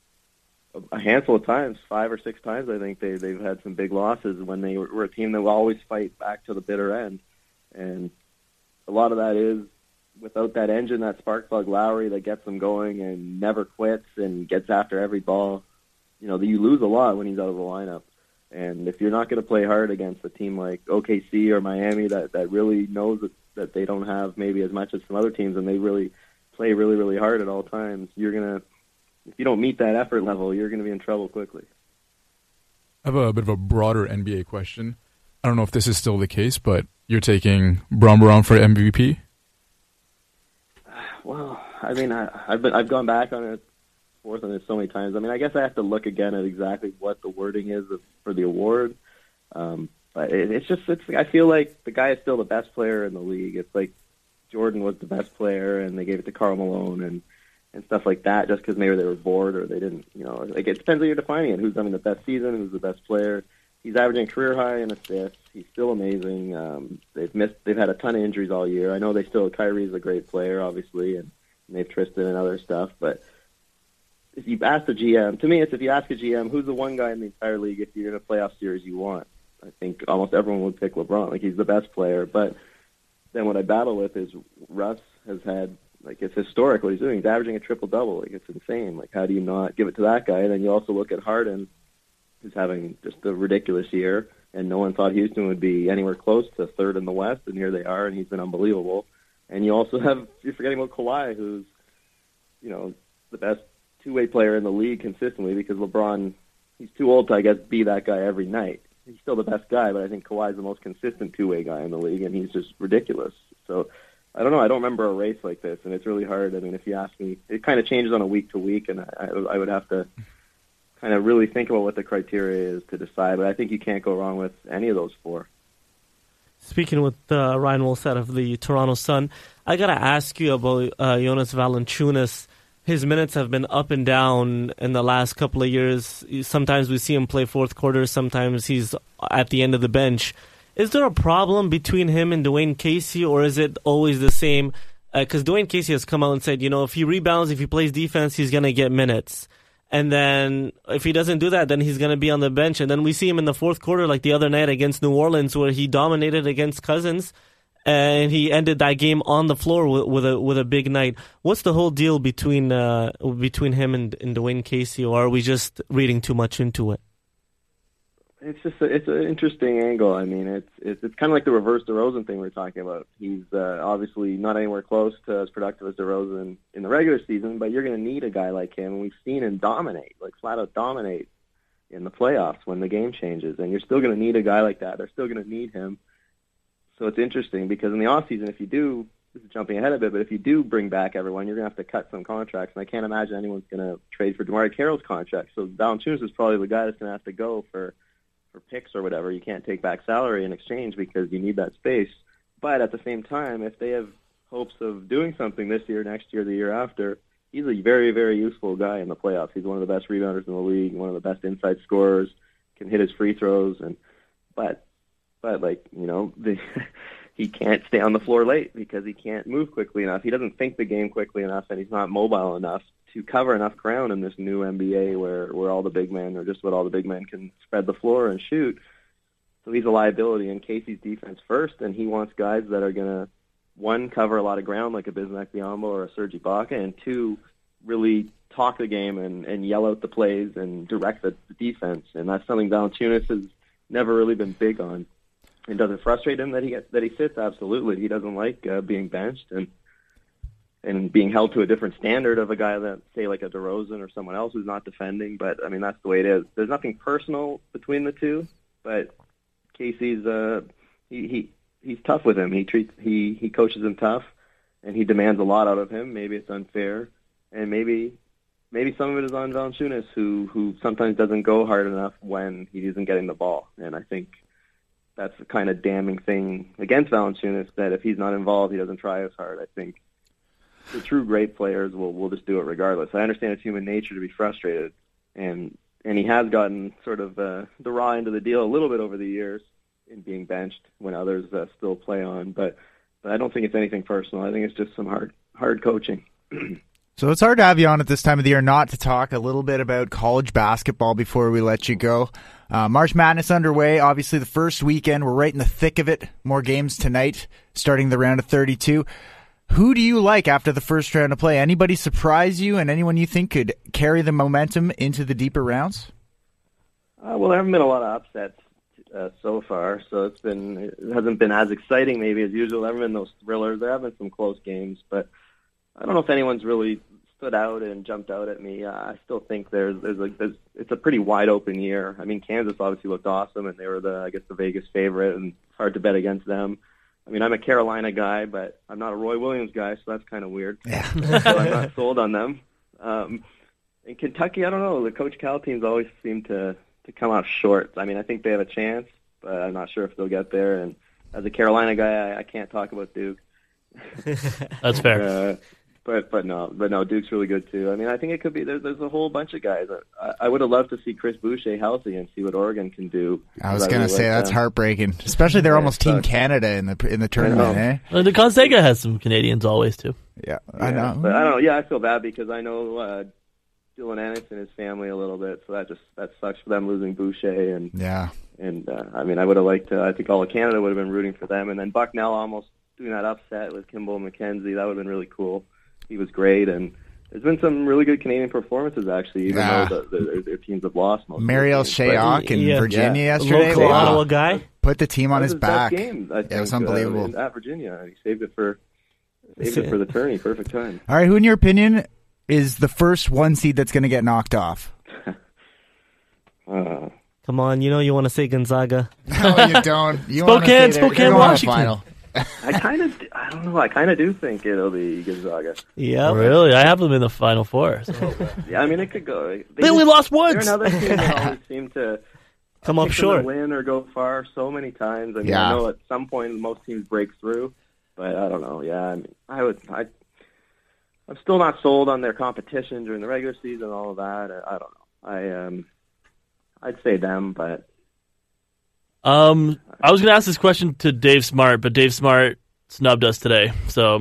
a handful of times, five or six times, I think they they've had some big losses when they were, were a team that will always fight back to the bitter end, and a lot of that is without that engine, that spark plug Lowry that gets them going and never quits and gets after every ball. You know, you lose a lot when he's out of the lineup. And if you're not going to play hard against a team like O K C or Miami that, that really knows that, that they don't have maybe as much as some other teams and they really play really, really hard at all times, you're going to, if you don't meet that effort level, you're going to be in trouble quickly. I have a bit of a broader N B A question. I don't know if this is still the case, but you're taking Bron Bron for M V P? well, I mean, I, I've been I've gone back on it, forth on it so many times. I mean, I guess I have to look again at exactly what the wording is of, for the award. Um, but it, it's just, it's. I feel like the guy is still the best player in the league. It's like Jordan was the best player, and they gave it to Karl Malone and, and stuff like that, just because maybe they were bored or they didn't. You know, like it depends how you're defining it. Who's having the best season? Who's the best player? He's averaging career high in assists. He's still amazing. Um, they've missed. They've had a ton of injuries all year. I know they still. Kyrie's a great player, obviously, and, and they've Tristan and other stuff. But if you ask the G M, to me, it's if you ask a G M, who's the one guy in the entire league if you're in a playoff series you want? I think almost everyone would pick LeBron. Like he's the best player. But then what I battle with is Russ has had. Like it's historic what he's doing. He's averaging a triple double. Like it's insane. Like how do you not give it to that guy? And then you also look at Harden, who's having just a ridiculous year, and no one thought Houston would be anywhere close to third in the West, and here they are, and he's been unbelievable. And you also have, you're forgetting about Kawhi, who's, you know, the best two-way player in the league consistently, because LeBron, he's too old to, I guess, be that guy every night. He's still the best guy, but I think Kawhi's the most consistent two-way guy in the league, and he's just ridiculous. So, I don't know, I don't remember a race like this, and it's really hard. I mean, if you ask me, it kind of changes on a week-to-week, and I, I would have to kind of really think about what the criteria is to decide. But I think you can't go wrong with any of those four. Speaking with uh, Ryan Wolstad of the Toronto Sun, I got to ask you about uh, Jonas Valanciunas. His minutes have been up and down in the last couple of years. Sometimes we see him play fourth quarter. Sometimes he's at the end of the bench. Is there a problem between him and Dwayne Casey, or is it always the same? Because uh, Dwayne Casey has come out and said, you know, if he rebounds, if he plays defense, he's going to get minutes. And then if he doesn't do that, then he's going to be on the bench. And then we see him in the fourth quarter, like the other night against New Orleans, where he dominated against Cousins, and he ended that game on the floor with, with a with a big night. What's the whole deal between uh, between him and, and Dwayne Casey, or are we just reading too much into it? It's just a, it's an interesting angle. I mean, it's it's, it's kind of like the reverse DeRozan thing we we're talking about. He's uh, obviously not anywhere close to as productive as DeRozan in the regular season, but you're going to need a guy like him. And we've seen him dominate, like flat out dominate in the playoffs when the game changes. And you're still going to need a guy like that. They're still going to need him. So it's interesting because in the offseason, if you do, this is jumping ahead a bit, but if you do bring back everyone, you're going to have to cut some contracts. And I can't imagine anyone's going to trade for DeMar Carroll's contract. So Valanciunas is probably the guy that's going to have to go for for picks or whatever. You can't take back salary in exchange because you need that space. But at the same time, if they have hopes of doing something this year, next year, the year after, he's a very, very useful guy in the playoffs. He's one of the best rebounders in the league, one of the best inside scorers, can hit his free throws, and but but like, you know, the he can't stay on the floor late because he can't move quickly enough. He doesn't think the game quickly enough, and he's not mobile enough to cover enough ground in this new N B A where, where all the big men, or just what all the big men can spread the floor and shoot. So he's a liability in Casey's defense first, and he wants guys that are going to, one, cover a lot of ground like a Bismack Biyombo or a Serge Ibaka, and two, really talk the game and, and yell out the plays and direct the, the defense. And that's something Valanciunas has never really been big on. And does it frustrate him that he gets, that he sits? Absolutely. He doesn't like uh, being benched and and being held to a different standard of a guy that, say, like a DeRozan or someone else who's not defending. But, I mean, that's the way it is. There's nothing personal between the two, but Casey's uh, he, he he's tough with him. He treats he, he coaches him tough, and he demands a lot out of him. Maybe it's unfair, and maybe maybe some of it is on Valanciunas, who, who sometimes doesn't go hard enough when he isn't getting the ball. And I think that's the kind of damning thing against Valanciunas, that if he's not involved, he doesn't try as hard. I think the true great players will will just do it regardless. I understand it's human nature to be frustrated, and and he has gotten sort of uh, the raw end of the deal a little bit over the years in being benched when others uh, still play on. But but I don't think it's anything personal. I think it's just some hard hard coaching. So it's hard to have you on at this time of the year not to talk a little bit about college basketball before we let you go. Uh, March Madness underway. Obviously, the first weekend. We're right in the thick of it. More games tonight, starting the round of thirty-two. Who do you like after the first round of play? Anybody surprise you, and anyone you think could carry the momentum into the deeper rounds? Uh, well, there haven't been a lot of upsets uh, so far, so it's been it hasn't been as exciting maybe as usual. There haven't been those thrillers. There have been some close games, but I don't know if anyone's really stood out and jumped out at me. Uh, I still think there's there's like there's, it's a pretty wide open year. I mean, Kansas obviously looked awesome, and they were the I guess the Vegas favorite, and it's hard to bet against them. I mean, I'm a Carolina guy, but I'm not a Roy Williams guy, so that's kind of weird. Yeah. So I'm not sold on them. Um, in Kentucky, I don't know. The Coach Cal teams always seem to, to come out short. I mean, I think they have a chance, but I'm not sure if they'll get there. And as a Carolina guy, I, I can't talk about Duke. That's fair. Uh, but but no, but no, Duke's really good too. I mean, I think it could be. There's there's a whole bunch of guys. I, I would have loved to see Chris Boucher healthy and see what Oregon can do. I was I gonna really say like that's them. heartbreaking, especially they're Yeah, almost it Team sucks. Canada in the in the tournament. know. Eh? Well, the Gonzaga has some Canadians always too. Yeah, I Yeah, know. but I don't know. Yeah, I feel bad because I know uh, Dylan Ennis and his family a little bit, so that just that sucks for them losing Boucher and Yeah, and uh, I mean I would have liked to. I think all of Canada would have been rooting for them, and then Bucknell almost doing that upset with Kimball McKenzie. That would have been really cool. He was great, and there's been some really good Canadian performances actually, even Yeah. though the, the, their teams have lost most. Mariel of the games. But Shayok in Yeah. Virginia Yeah. yesterday. Local Wow. Ottawa guy. Put the team on that his was back. best game, I think, it was unbelievable. Uh, at Virginia, he saved it for saved it for the tourney. Perfect time. All right, who in your opinion is the first one seed that's going to get knocked off? Uh, Come on, you know you want to say Gonzaga. No, you don't. You Spokane, wanna say they're- Spokane, they're going to Washington. final. I kind of, I don't know. I kind of do think it'll be Gonzaga. Yeah. Really, I have them in the Final Four. So. Yeah, I mean it could go. They, They only just- lost They're once. another team that always seem to Come up pick them short. to win or go far so many times. I mean, Yeah. I know at some point most teams break through, but I don't know. Yeah, I mean, I would. I, I'm still not sold on their competition during the regular season and all of that. I, I don't know. I um, I'd say them, but Um, I was going to ask this question to Dave Smart, but Dave Smart snubbed us today, so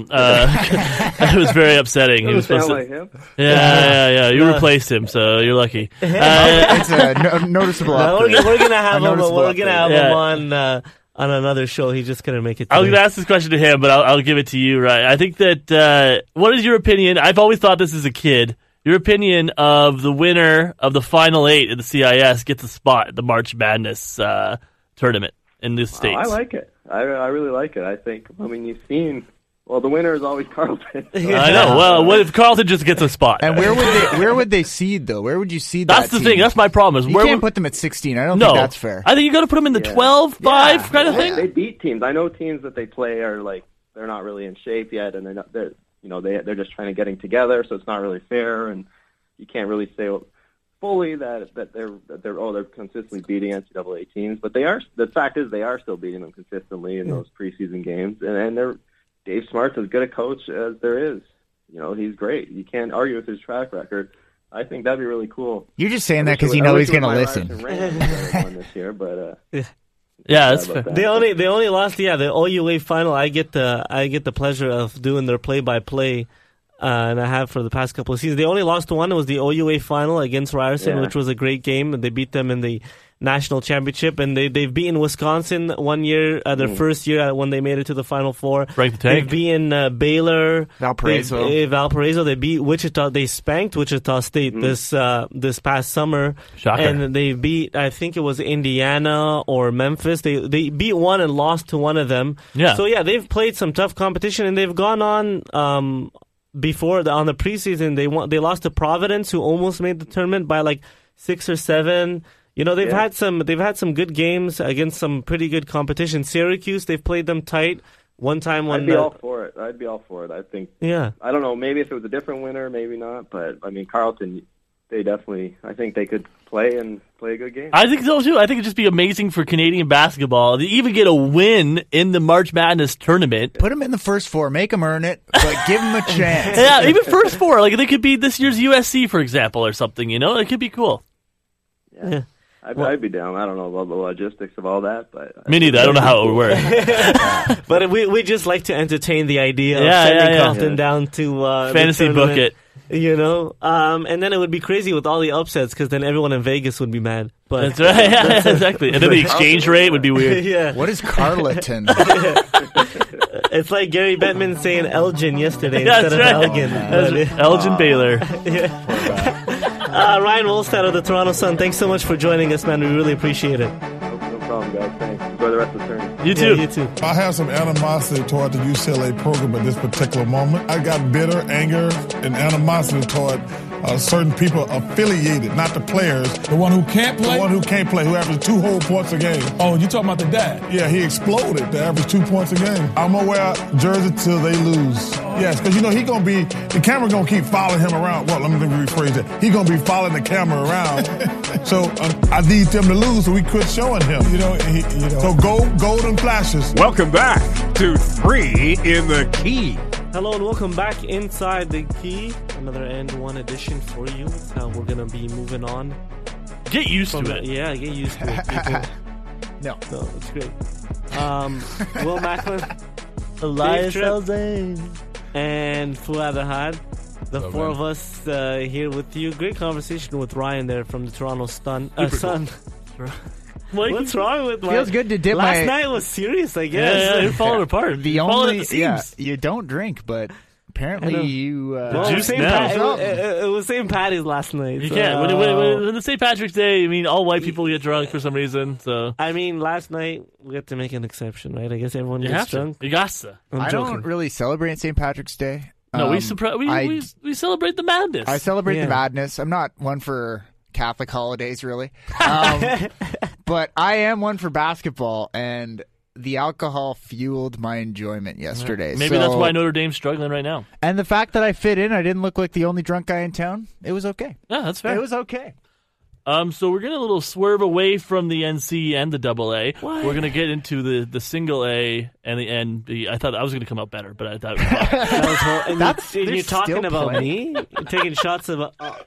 uh, it was very upsetting. He was doesn't supposed sound to. like him. Yeah, yeah, yeah. You No. replaced him, so you're lucky. Uh, It's a no- noticeable No, we're, upgrade. we're gonna have A him. noticeable We're gonna upgrade. have Yeah. him on uh, on another show. He's just gonna make it. I was today. going to ask this question to him, but I'll, I'll give it to you. Right? I think that. Uh, what is your opinion? I've always thought this as a kid. Your opinion of the winner of the Final Eight in the C I S gets a spot at the March Madness uh, tournament in the Oh, States. I like it. I, I really like it. I think. I mean, you've seen. Well, the winner is always Carleton. I know. Well, what if Carleton just gets a spot? And where would they where would they seed though? Where would you seed That's that the team? thing. That's my problem. Is You where can't would- put them at sixteen. I don't no, think that's fair. I think you got to put them in the Yeah. twelve, five Yeah. kind of They, thing. they beat teams. I know teams that they play are like they're not really in shape yet, and they're not. They're you know they they're just trying to getting together, so it's not really fair, and you can't really say fully that that they're that they're oh they're consistently beating N C double A teams, but they are. The fact is they are still beating them consistently in those preseason games, and, and they're Dave Smart's as good a coach as there is. You know he's great. You can't argue with his track record. I think that'd be really cool. You're just saying I that wish because it you was- I know wish he's it was going to my listen. Ryerson Rams that had won this year, but uh, Yeah, that's about fair. that. They only they only lost yeah the O U A final. I get the I get the pleasure of doing their play by play, and I have for the past couple of seasons. They only lost one. It was the O U A final against Ryerson, Yeah. which was a great game. And they beat them in the national championship, and they they've beaten Wisconsin one year, uh, their Mm. first year uh, when they made it to the Final Four. Break the They've tank. beaten uh, Baylor, Valparaiso. They've- uh, Valparaiso. They beat Wichita. They spanked Wichita State Mm. this uh, this past summer. Shocker. And they beat, I think it was Indiana or Memphis. They they beat one and lost to one of them. Yeah. So yeah, they've played some tough competition, and they've gone on. Um, before the, on the preseason, they won, they lost to Providence, who almost made the tournament by like six or seven. You know, they've Yeah. had some they've had some good games against some pretty good competition. Syracuse, they've played them tight. One time when I'd be the- all for it. I'd be all for it. I think. yeah. I don't know. Maybe if it was a different winner, maybe not. But I mean, Carleton, they definitely. I think they could play and play a good game. I think so too. I think it'd just be amazing for Canadian basketball to even get a win in the March Madness tournament. Put them in the first four, make them earn it, but give them a chance. Yeah, even first four. Like they could be this year's U S C, for example, or something. You know, it could be cool. Yeah. I'd, I'd be down. I don't know about the logistics of all that, but Me neither. I don't know how it would work. But we we just like to entertain the idea of Yeah, sending yeah, yeah. Carlton Yeah. down to uh, the Fantasy book tournament, it. You know, um, and then it would be crazy with all the upsets because then everyone in Vegas would be mad. But That's right. Yeah, exactly. And then the exchange rate would be weird. yeah, What is Carleton? it's like Gary Bettman saying Elgin yesterday Yeah, instead that's of right. Elgin. That's But, right. Elgin Baylor. uh, Ryan Wolstad of the Toronto Sun, thanks so much for joining us, man. We really appreciate it. no, no problem, guys. Thanks. Enjoy the rest of the tournament. You too. Yeah, you too. I have some animosity toward the U C L A program at this particular moment. I got bitter, anger, and animosity toward uh, certain people affiliated, not the players. The one who can't play? The one who can't play, who averages two whole points a game. Oh, you talking about the dad? Yeah, he exploded to average two points a game. I'm gonna wear jersey till they lose. Yes, because you know he gonna be the camera gonna keep following him around. Well, let me rephrase that. He gonna be following the camera around. so um, I need them to lose, so we quit showing him. You know, he, you know. So gold, golden flashes. Welcome back to Three in the Key. Hello and welcome back inside the Key. Another End One edition for you. It's how we're gonna be moving on. Get used From to the, it. Yeah, get used to it. People. No. No, it's great. Um, Will Macklin, Elias Tripp, Elzane. and Fuad Ahad. The Hello, four man. of us uh, here with you. Great conversation with Ryan there from the Toronto Stun, uh, Sun. Like, What's wrong with my... Feels good to dip Last my- night was serious, I Yeah, guess. yeah, you're falling apart. The You're falling only at the yeah, seams. you don't drink, but I know. apparently you. Uh, Well, juice Saint now. Pat- it, was- it- it was Saint Patty's last night. You so- can't. When, when, when, when it's Saint Patrick's Day, I mean, all white people get drunk for some reason. So I mean, last night we had to make an exception, right? I guess everyone you gets have to. drunk. You got to. I'm I joking. don't really celebrate Saint Patrick's Day. No, we, Um, surpri- we, I, we we celebrate the madness. I celebrate Yeah. the madness. I'm not one for Catholic holidays, really. Um, but I am one for basketball, and the alcohol fueled my enjoyment yesterday. Maybe So- that's why Notre Dame's struggling right now. And the fact that I fit in, I didn't look like the only drunk guy in town. It was okay. Yeah, that's fair. It was okay. Um, so we're gonna a little swerve away from the N C and the Double A. What? We're gonna get into the, the Single A and the N B. I thought I was gonna come out better, but I thought That was hor- and That's- you, and they're you're talking still about playing. me? You're taking shots of... Uh,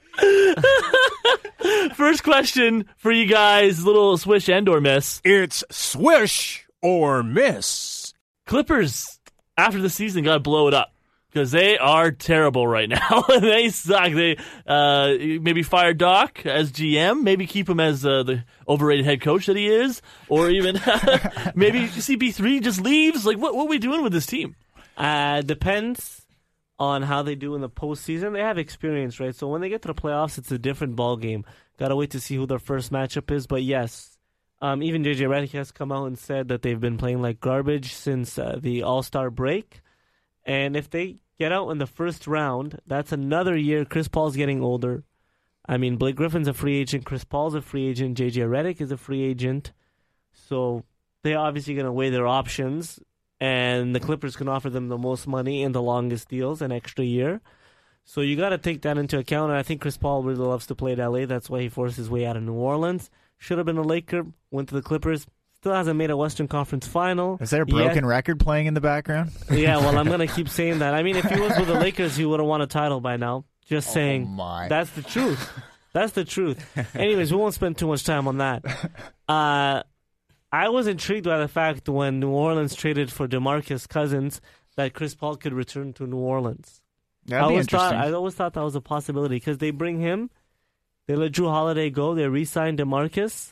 first question for you guys: little swish and or miss. It's swish or miss. Clippers after the season got to blow it up because they are terrible right now. They suck. They uh, maybe fire Doc as G M, maybe keep him as uh, the overrated head coach that he is, or even maybe C P three just leaves. Like, what what are we doing with this team? uh, depends on how they do in the postseason. They have experience, right? So when they get to the playoffs, it's a different ball game. Got to wait to see who their first matchup is. But yes, um, even J J Redick has come out and said that they've been playing like garbage since uh, the All-Star break. And if they get out in the first round, that's another year. Chris Paul's getting older. I mean, Blake Griffin's a free agent. Chris Paul's a free agent. J J Redick is a free agent. So they're obviously going to weigh their options. And the Clippers can offer them the most money and the longest deals, an extra year. So you got to take that into account. And I think Chris Paul really loves to play at L A. That's why he forced his way out of New Orleans. Should have been a Laker. Went to the Clippers. Still hasn't made a Western Conference final. Is there a broken Yeah. record playing in the background? Yeah, well, I'm going to keep saying that. I mean, if he was with the Lakers, he would have won a title by now. Just saying. Oh, my. That's the truth. That's the truth. Anyways, we won't spend too much time on that. Uh, I was intrigued by the fact when New Orleans traded for DeMarcus Cousins that Chris Paul could return to New Orleans. That'd I be always thought interesting. I always thought that was a possibility because they bring him, they let Drew Holiday go, they re-signed DeMarcus,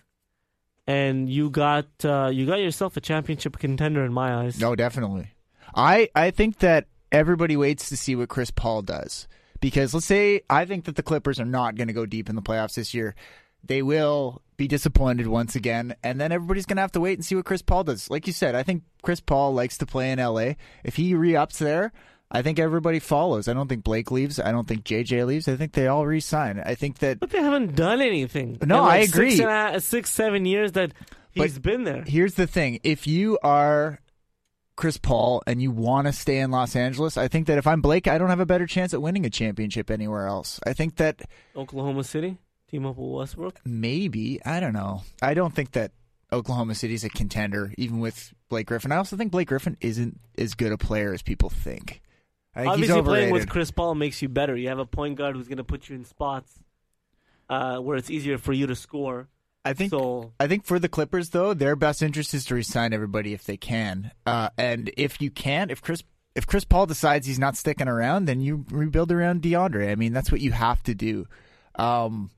and you got uh, you got yourself a championship contender in my eyes. No, definitely. I I think that everybody waits to see what Chris Paul does. Because let's say I think that the Clippers are not going to go deep in the playoffs this year. They will be disappointed once again, and then everybody's going to have to wait and see what Chris Paul does. Like you said, I think Chris Paul likes to play in L A. If he re-ups there, I think everybody follows. I don't think Blake leaves. I don't think J J leaves. I think they all re-sign. I think that... But they haven't done anything. No, in like I agree. Six, and a half, six, seven years that he's But been there. Here's the thing. If you are Chris Paul and you want to stay in Los Angeles, I think that if I'm Blake, I don't have a better chance at winning a championship anywhere else. I think that Oklahoma City, team up with Westbrook. maybe, I don't know. I don't think that Oklahoma City's a contender, even with Blake Griffin. I also think Blake Griffin isn't as good a player as people think. I think Obviously, he's playing overrated. with Chris Paul makes you better. You have a point guard who's going to put you in spots uh, where it's easier for you to score. I think So I think for the Clippers, though, their best interest is to resign everybody if they can. Uh, and if you can't, if Chris if Chris Paul decides he's not sticking around, then you rebuild around DeAndre. I mean, that's what you have to do. Um,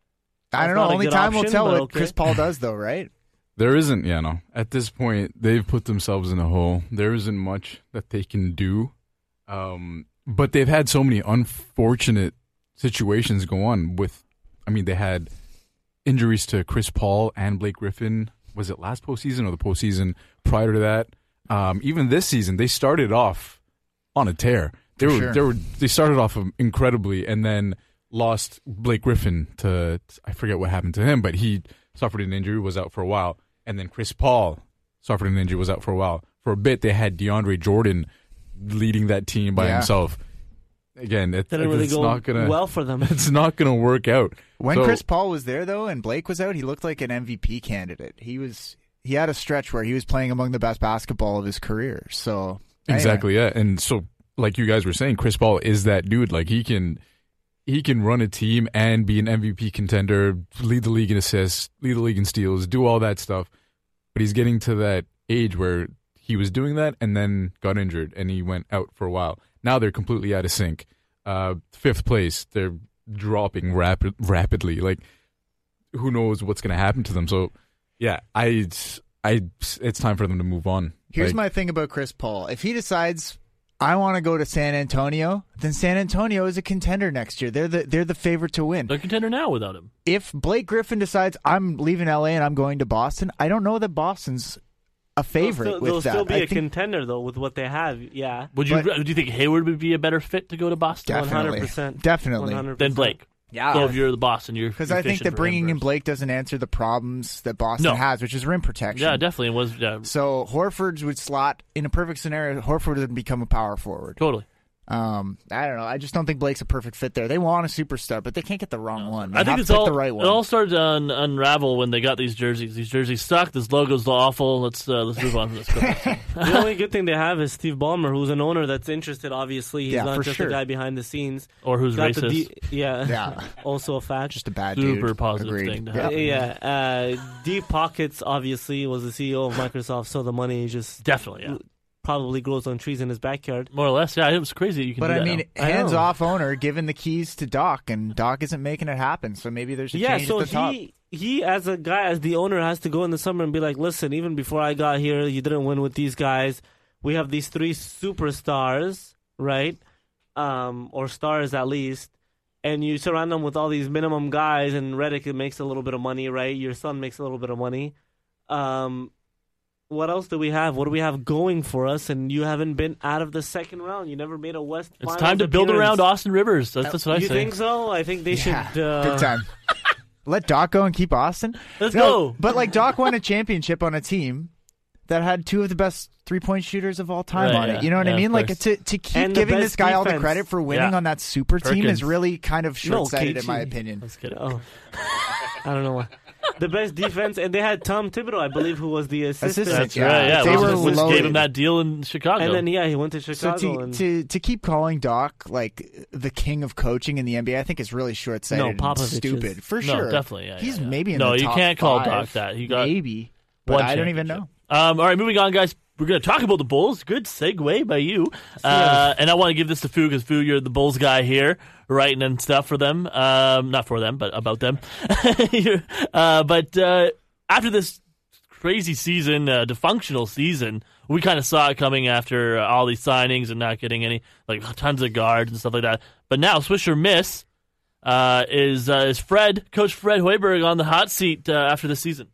I That's don't know. not a Only good time will option, tell but what okay. Chris Paul does, though, right? There isn't, yeah, no. At this point, they've put themselves in a hole. There isn't much that they can do. Um, but they've had so many unfortunate situations go on with, I mean, they had injuries to Chris Paul and Blake Griffin. Was it last postseason or the postseason prior to that? Um, even this season, they started off on a tear. They For were, sure. they were, they started off incredibly, and then lost Blake Griffin to, I forget what happened to him, but he suffered an injury, was out for a while. And then Chris Paul suffered an injury, was out for a while. For a bit, they had DeAndre Jordan leading that team by Yeah. himself. Again, it's, Didn't really it's go not gonna well for them. It's not gonna work out. When So- Chris Paul was there, though, and Blake was out, he looked like an M V P candidate. He was he had a stretch where he was playing among the best basketball of his career. So anyway. Exactly, yeah. And so, like you guys were saying, Chris Paul is that dude. Like he can, he can run a team and be an M V P contender, lead the league in assists, lead the league in steals, do all that stuff. But he's getting to that age where he was doing that and then got injured and he went out for a while. Now they're completely out of sync. Uh, fifth place, they're dropping rapid, rapidly. Like, who knows what's going to happen to them? So, yeah, I, I, it's time for them to move on. Here's Like, my thing about Chris Paul. If he decides I want to go to San Antonio, then San Antonio is a contender next year. They're the they're the favorite to win. They're a contender now without him. If Blake Griffin decides I'm leaving L A and I'm going to Boston, I don't know that Boston's a favorite They'll still, with they'll that. still be I a think contender though with what they have. Yeah, Would you? But- do you think Hayward would be a better fit to go to Boston one Definitely. hundred percent, Definitely. one hundred than percent. Blake? Yeah. So if you're the Boston, you're Because you're I think fishing that for bringing him in first. Blake doesn't answer the problems that Boston No. has, which is rim protection. Yeah, definitely. It was yeah, So Horford would slot in a perfect scenario. Horford would become a power forward. totally. Um, I don't know. I just don't think Blake's a perfect fit there. They want a superstar, but they can't get the wrong one. They I think have it's to pick all the right one. it all started to un- unravel when they got these jerseys. These jerseys suck. This logo's awful. Let's uh, let's move on from this. Go ahead. The only good thing they have is Steve Ballmer, who's an owner that's interested. Obviously, he's Yeah, not for just sure. a guy behind the scenes. Or who's Got the racist. D- yeah, Yeah. also a fact. Just a bad Super dude. positive Agreed. thing to Yeah. have. Yeah, uh, Deep Pockets obviously was the C E O of Microsoft, so the money just Definitely, yeah. probably grows on trees in his backyard. More or less, yeah. It was crazy. You can But do I that mean, now. I know. hands-off owner giving the keys to Doc, and Doc isn't making it happen. So maybe there's a Yeah, change so at the top. he he as a guy, as the owner, has to go in the summer and be like, listen, even before I got here, you didn't win with these guys. We have these three superstars, right? Um, or stars at least. And you surround them with all these minimum guys, and Redick makes a little bit of money, right? Your son makes a little bit of money. Um, what else do we have? What do we have going for us? And you haven't been out of the second round. You never made a West. It's Finals time to build appearance. around Austin Rivers. That's, that's what I You say. think so? I think they Yeah, should. Uh, good time. Let Doc go and keep Austin. Let's No, go. But like Doc won a championship on a team that had two of the best three-point shooters of all time Right, on yeah. it. You know what Yeah, I mean? of Like course. to to keep And the giving best this guy all the defense. credit for winning Yeah. on that super team Perkins. is really kind of No, short-sighted K in my G. opinion. Let's get it. Oh, I don't know why. The best defense, and they had Tom Thibodeau, I believe, who was the assistant. Assistant. That's Yeah, right. Yeah, they which, were which gave loaded. him that deal in Chicago. And then yeah, he went to So Chicago. to, and to to keep calling Doc like the king of coaching in the N B A, I think is really short-sighted No, and Popovich stupid. is- For No, sure, definitely, yeah, He's yeah, yeah. maybe in No, the you top can't call five. Doc that. He got maybe, but one I don't even championship. know. Um, all right, moving on, guys. We're going to talk about the Bulls. Good segue by you. Uh, and I want to give this to Fu because, Fu, you're the Bulls guy here, writing and stuff for them. Um, not for them, but about them. uh, but uh, after this crazy season, uh, dysfunctional season, we kind of saw it coming after uh, all these signings and not getting any, like, tons of guards and stuff like that. But now, Swish or Miss, uh, is, uh, is Fred, Coach Fred Hoiberg on the hot seat uh, after the season?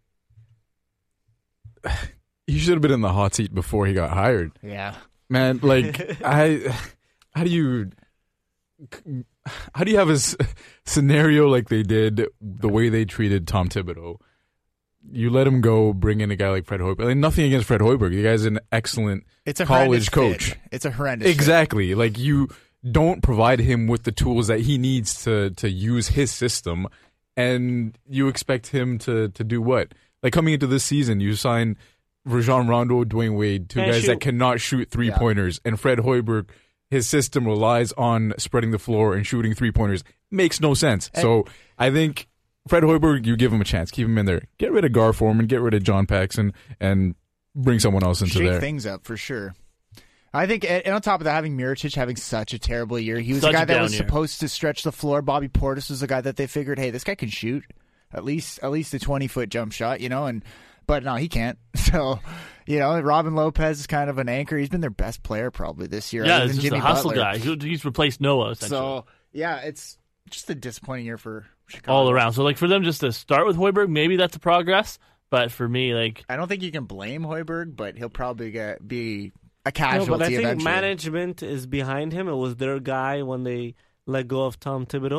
He should have been in the hot seat before he got hired. Yeah. Man, like, I, how do you, how do you have a s- scenario like they did, the way they treated Tom Thibodeau? You let him go, bring in a guy like Fred Hoiberg. Like, nothing against Fred Hoiberg. The guy's an excellent It's a college horrendous coach. fit. It's a horrendous fit. Exactly. Like, you don't provide him with the tools that he needs to to use his system, and you expect him to to do what? Like, coming into this season, you sign Rajon Rondo, Dwayne Wade, two Can't guys that shoot. cannot shoot three pointers, and Fred Hoiberg, his system relies on spreading the floor and shooting three pointers. Makes no sense. So I think Fred Hoiberg, you give him a chance, keep him in there. Get rid of Gar Forman, get rid of John Paxson, and bring someone else into Shake there. things up for sure. I think, and on top of that, having Mirotic having such a terrible year, he was Such the guy a that down was year. supposed to stretch the floor. Bobby Portis was the guy that they figured, hey, this guy can shoot at least at least a twenty foot jump shot, you know, and but no, he can't. So, you know, Robin Lopez is kind of an anchor. He's been their best player probably this year. Yeah, other it's than just Jimmy a hustle Butler. guy. He- He's replaced Noah, essentially. So yeah, it's just a disappointing year for Chicago all around. So, like, for them just to start with Hoiberg, maybe that's a progress. But for me, like, I don't think you can blame Hoiberg, but he'll probably get, be a No, casualty but I think eventually. management is behind him. It was their guy when they let go of Tom Thibodeau.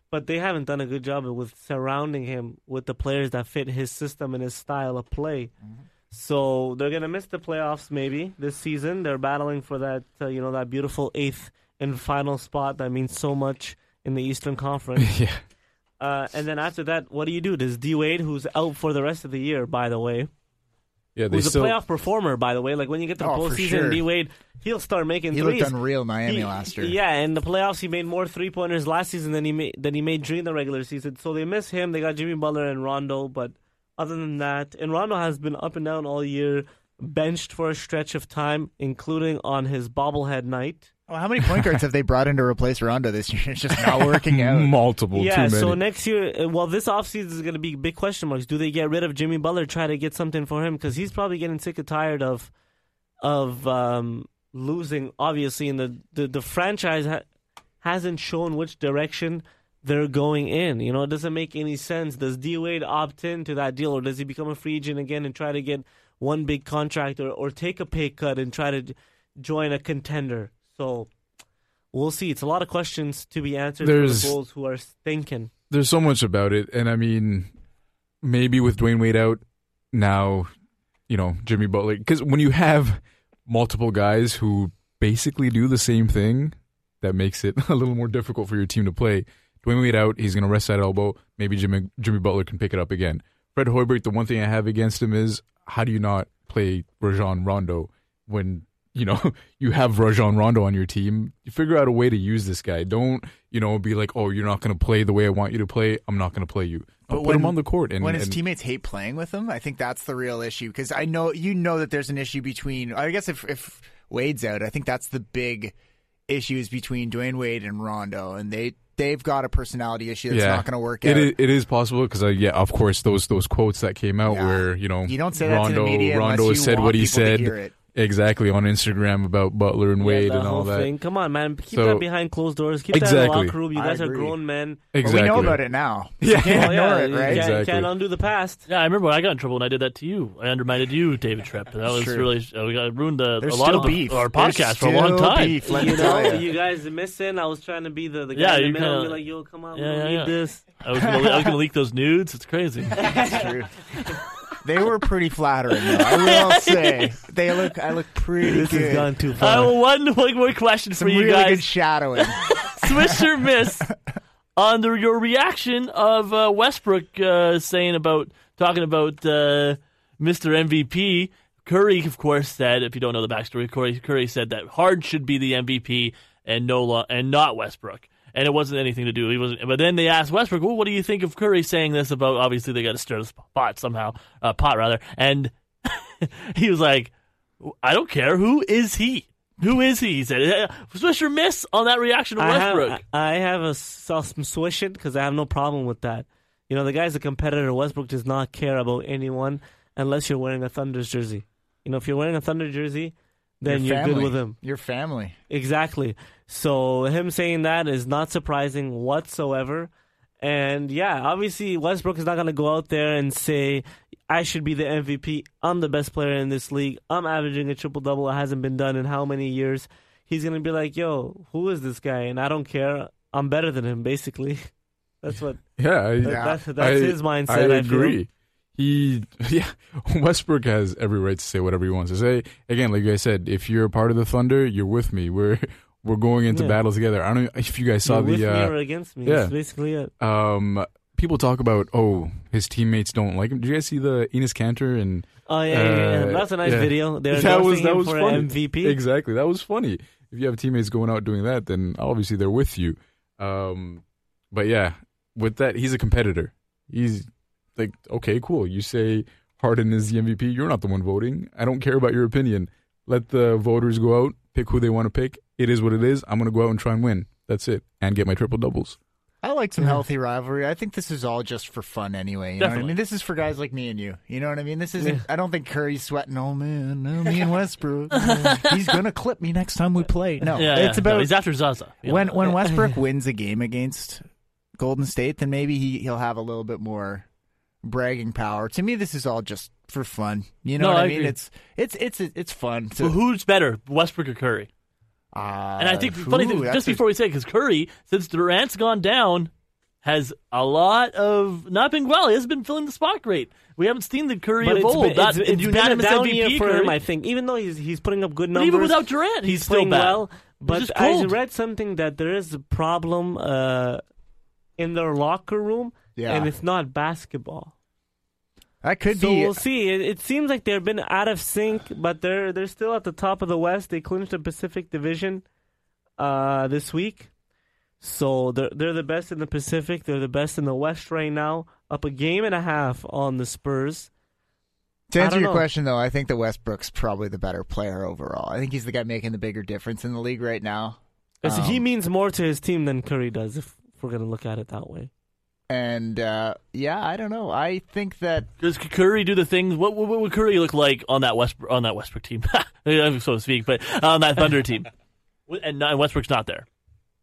but they haven't done a good job with surrounding him with the players that fit his system and his style of play. Mm-hmm. So they're gonna miss the playoffs maybe this season. They're battling for that, uh, you know, that beautiful eighth and final spot that means so much in the Eastern Conference. yeah. Uh, and then after that, what do you do? Does D Wade, who's out for the rest of the year, by the way, yeah, they who's still... a playoff performer, by the way, like when you get to the Oh, for postseason, sure. D Wade, he'll start making He threes. looked unreal in Miami He- last year. Yeah, in the playoffs, he made more three pointers last season than he made than he made during the regular season. So they miss him. They got Jimmy Butler and Rondo, but other than that, and Rondo has been up and down all year, benched for a stretch of time, including on his bobblehead night. Well, how many point guards have they brought in to replace Rondo this year? It's just not working out. Multiple, Yeah, too many. so next year, uh, well, this offseason is going to be big question marks. Do they get rid of Jimmy Butler, try to get something for him? Because he's probably getting sick and tired of of um, losing, obviously. And the, the, the franchise ha- hasn't shown which direction they're going in. You know, it doesn't make any sense. Does D Wade opt into that deal, or does he become a free agent again and try to get one big contract, or, or take a pay cut and try to join a contender? So we'll see. It's a lot of questions to be answered There's- for the Bulls who are thinking. There's so much about it, and I mean, maybe with Dwayne Wade out now, you know, Jimmy Butler, because when you have multiple guys who basically do the same thing, that makes it a little more difficult for your team to play. Dwayne Wade out, he's going to rest that elbow. Maybe Jimmy Jimmy Butler can pick it up again. Fred Hoiberg, the one thing I have against him is, how do you not play Rajon Rondo when, you know, you have Rajon Rondo on your team? You figure out a way to use this guy. Don't, you know, be like, oh, you're not going to play the way I want you to play. I'm not going to play you. But put when- him on the court. And when his and, teammates hate playing with him, I think that's the real issue. Because I know you know that there's an issue between. I guess if if Wade's out, I think that's the big issue is between Dwayne Wade and Rondo, and they they've got a personality issue that's yeah, not going to work it out. is, it is possible because, uh, yeah, of course, those those quotes that came out Yeah. where, you know, You don't say that Rondo, to the media Rondo unless you said want what he people to said. hear it. Exactly, on Instagram about Butler and Wade Yeah, the and all whole that. thing. Come on, man. Keep So- that behind closed doors. Keep that in Exactly. the locker room. You I guys are agree. grown men. But Exactly. we know about it now. Yeah. You can't Oh, yeah, ignore it, you right? can't, Exactly. can't undo the past. Yeah, I remember when I got in trouble when I did that to you. I undermined you, David Tripp. That was True. really uh, we got ruined the, There's a lot still of beef. our There's podcast for a long still time. beef, let You me tell know, ya. you guys are missing. I was trying to be the, the guy Yeah, in the you middle and be kinda- like, yo, come on, we Yeah, don't yeah, need yeah. this. I was gonna, I was gonna leak those nudes. It's crazy. That's true. They were pretty flattering, though. I will say they look. I look pretty This good. has gone too Uh, far. one, one more question Some for you really guys. good shadowing. Swish or miss on the, your reaction of uh, Westbrook uh, saying about talking about uh, Mister M V P. Curry, of course, said, if you don't know the backstory, Curry, Curry said that Hard should be the M V P and no lo- and not Westbrook, and it wasn't anything to do. He wasn't. But then they asked Westbrook, "Well, what do you think of Curry saying this about?" Obviously, they got to stir the pot somehow, uh, pot rather, and he was like, "I don't care. Who is he?" Who is he? He said, "Swish or miss" on that reaction of I have, Westbrook. I have a some swishing because I have no problem with that. You know, the guy's a competitor. Westbrook does not care about anyone unless you're wearing a Thunder's jersey. You know, if you're wearing a Thunder jersey, then Your you're good family. with him. Your family. Exactly. So him saying that is not surprising whatsoever. And yeah, obviously Westbrook is not going to go out there and say, I should be the M V P. I'm the best player in this league. I'm averaging a triple-double. It hasn't been done in how many years? He's going to be like, yo, who is this guy? And I don't care. I'm better than him, basically. That's what. Yeah, I, that- that's that's I- his mindset. I I feel. agree. He, yeah, Westbrook has every right to say whatever he wants to say. Again, like I said, if you're a part of the Thunder, you're with me. We're we're going into Yeah. battle together. I don't know if you guys saw You're with the. me Uh, or against me. yeah. That's basically it. um, people talk about, oh, his teammates don't like him. Did you guys see the Enes Kanter and? Oh yeah, yeah, yeah. uh, That's a nice yeah. video. They're that was endorsing that him was for funny. M V P. Exactly, that was funny. If you have teammates going out doing that, then obviously they're with you. Um, but yeah, with that, he's a competitor. He's like, okay, cool. You say Harden is the M V P. You're not the one voting. I don't care about your opinion. Let the voters go out, pick who they want to pick. It is what it is. I'm going to go out and try and win. That's it. And get my triple doubles. I like some healthy rivalry. I think this is all just for fun anyway. You know what I Definitely. mean? This is for guys like me and you. You know what I mean? This isn't. I don't think Curry's sweating. Oh man, no, me and Westbrook. uh, he's gonna clip me next time we play. No, yeah, it's yeah. about No, he's after Zaza. Yeah. when when Westbrook wins a game against Golden State, then maybe he he'll have a little bit more bragging power. To me, this is all just for fun. You know No, what I, I mean? agree. It's it's it's it's fun. To, Well, who's better, Westbrook or Curry? uh, And I think the funny thing, ooh, just that's a- before we say, because Curry, since Durant's gone down, has a lot of not been well. He hasn't been filling the spot great. We haven't seen the Curry But of it's old. been, Not it's, it's been a unanimous down M V P year for Curry. him, I think. Even though he's he's putting up good But numbers, even without Durant, he's, he's still playing bad. well. But just I cold. read something that there is a problem uh, in their locker room, Yeah. and it's not basketball. That could So be. we'll see. It, it seems like they've been out of sync, but they're they're still at the top of the West. They clinched the Pacific Division uh, this week, so they're they're the best in the Pacific. They're the best in the West right now, up a game and a half on the Spurs. To I answer don't your know. question, though, I think that Westbrook's probably the better player overall. I think he's the guy making the bigger difference in the league right now. So Um, he means more to his team than Curry does, if we're gonna look at it that way. And uh, yeah, I don't know. I think that Does Curry do the things? What, what, what would Curry look like on that West on that Westbrook team, so to speak, but on that Thunder team, and, and Westbrook's not there.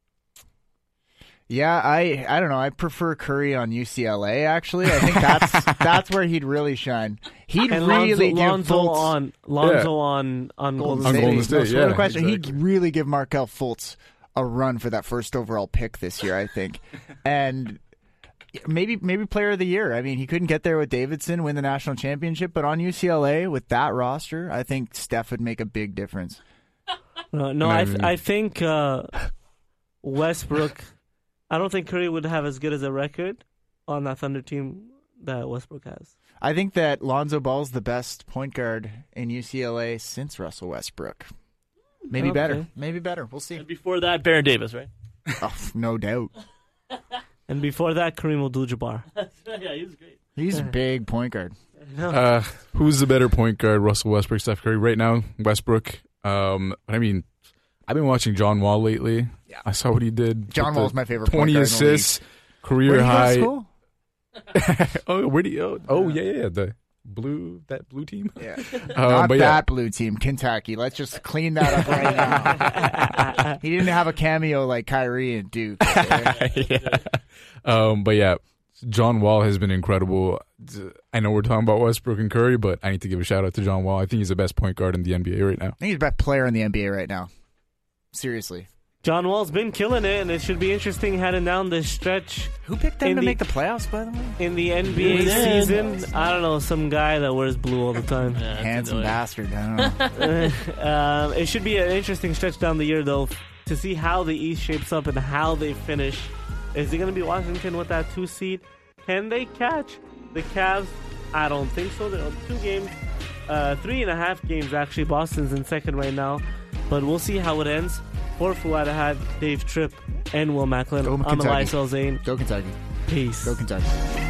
yeah, I I don't know. I prefer Curry on U C L A. Actually, I think that's that's where he'd really shine. He'd And really Lonzo, give Lonzo Fultz on Lonzo Yeah. on on Golden On State. Golden State, No, so yeah, no question. exactly. He'd really give Markelle Fultz a run for that first overall pick this year, I think, and maybe maybe Player of the Year. I mean, he couldn't get there with Davidson, win the national championship, but on U C L A with that roster, I think Steph would make a big difference. Uh, no, I I th- mean- I think uh, Westbrook. I don't think Curry would have as good as a record on that Thunder team that Westbrook has. I think that Lonzo Ball's the best point guard in U C L A since Russell Westbrook. Maybe Okay. better. Maybe better. We'll see. And before that, Baron Davis, right? Oh, no doubt. And before that, Kareem Abdul-Jabbar. Yeah, he was great. He's a big point guard. Uh, who's the better point guard, Russell Westbrook, Steph Curry? Right now, Westbrook. Um, but I mean, I've been watching John Wall lately. Yeah. I saw what he did. John with the Wall's my favorite point twenty guard in the league. assists, career Where did he go to high. school? oh, where do you? Oh, oh, yeah, yeah, yeah, the blue that blue team. Yeah. Um, Not but that yeah, blue team, Kentucky. Let's just clean that up right now. He didn't have a cameo like Kyrie and Duke. Okay? yeah. Um, but yeah, John Wall has been incredible. I know we're talking about Westbrook and Curry, but I need to give a shout out to John Wall. I think he's the best point guard in the N B A right now. I think he's the best player in the N B A right now. Seriously. John Wall's been killing it, and it should be interesting heading down this stretch Who picked them In to the- make the playoffs, by the way? in the N B A Who did? season. I don't know, some guy that wears blue all the time. Yeah, that's Handsome annoying. bastard. I don't know. um, it should be an interesting stretch down the year, though, f- to see how the East shapes up and how they finish. Is it going to be Washington with that two seed? Can they catch the Cavs? I don't think so. They're on two games, uh, three and a half games actually. Boston's in second right now, but we'll see how it ends. For Fuad Ahad, Dave Tripp, and Will Macklin. Go I'm Kentucky. Elias Elzane. Go Kentucky. Peace. Go Kentucky.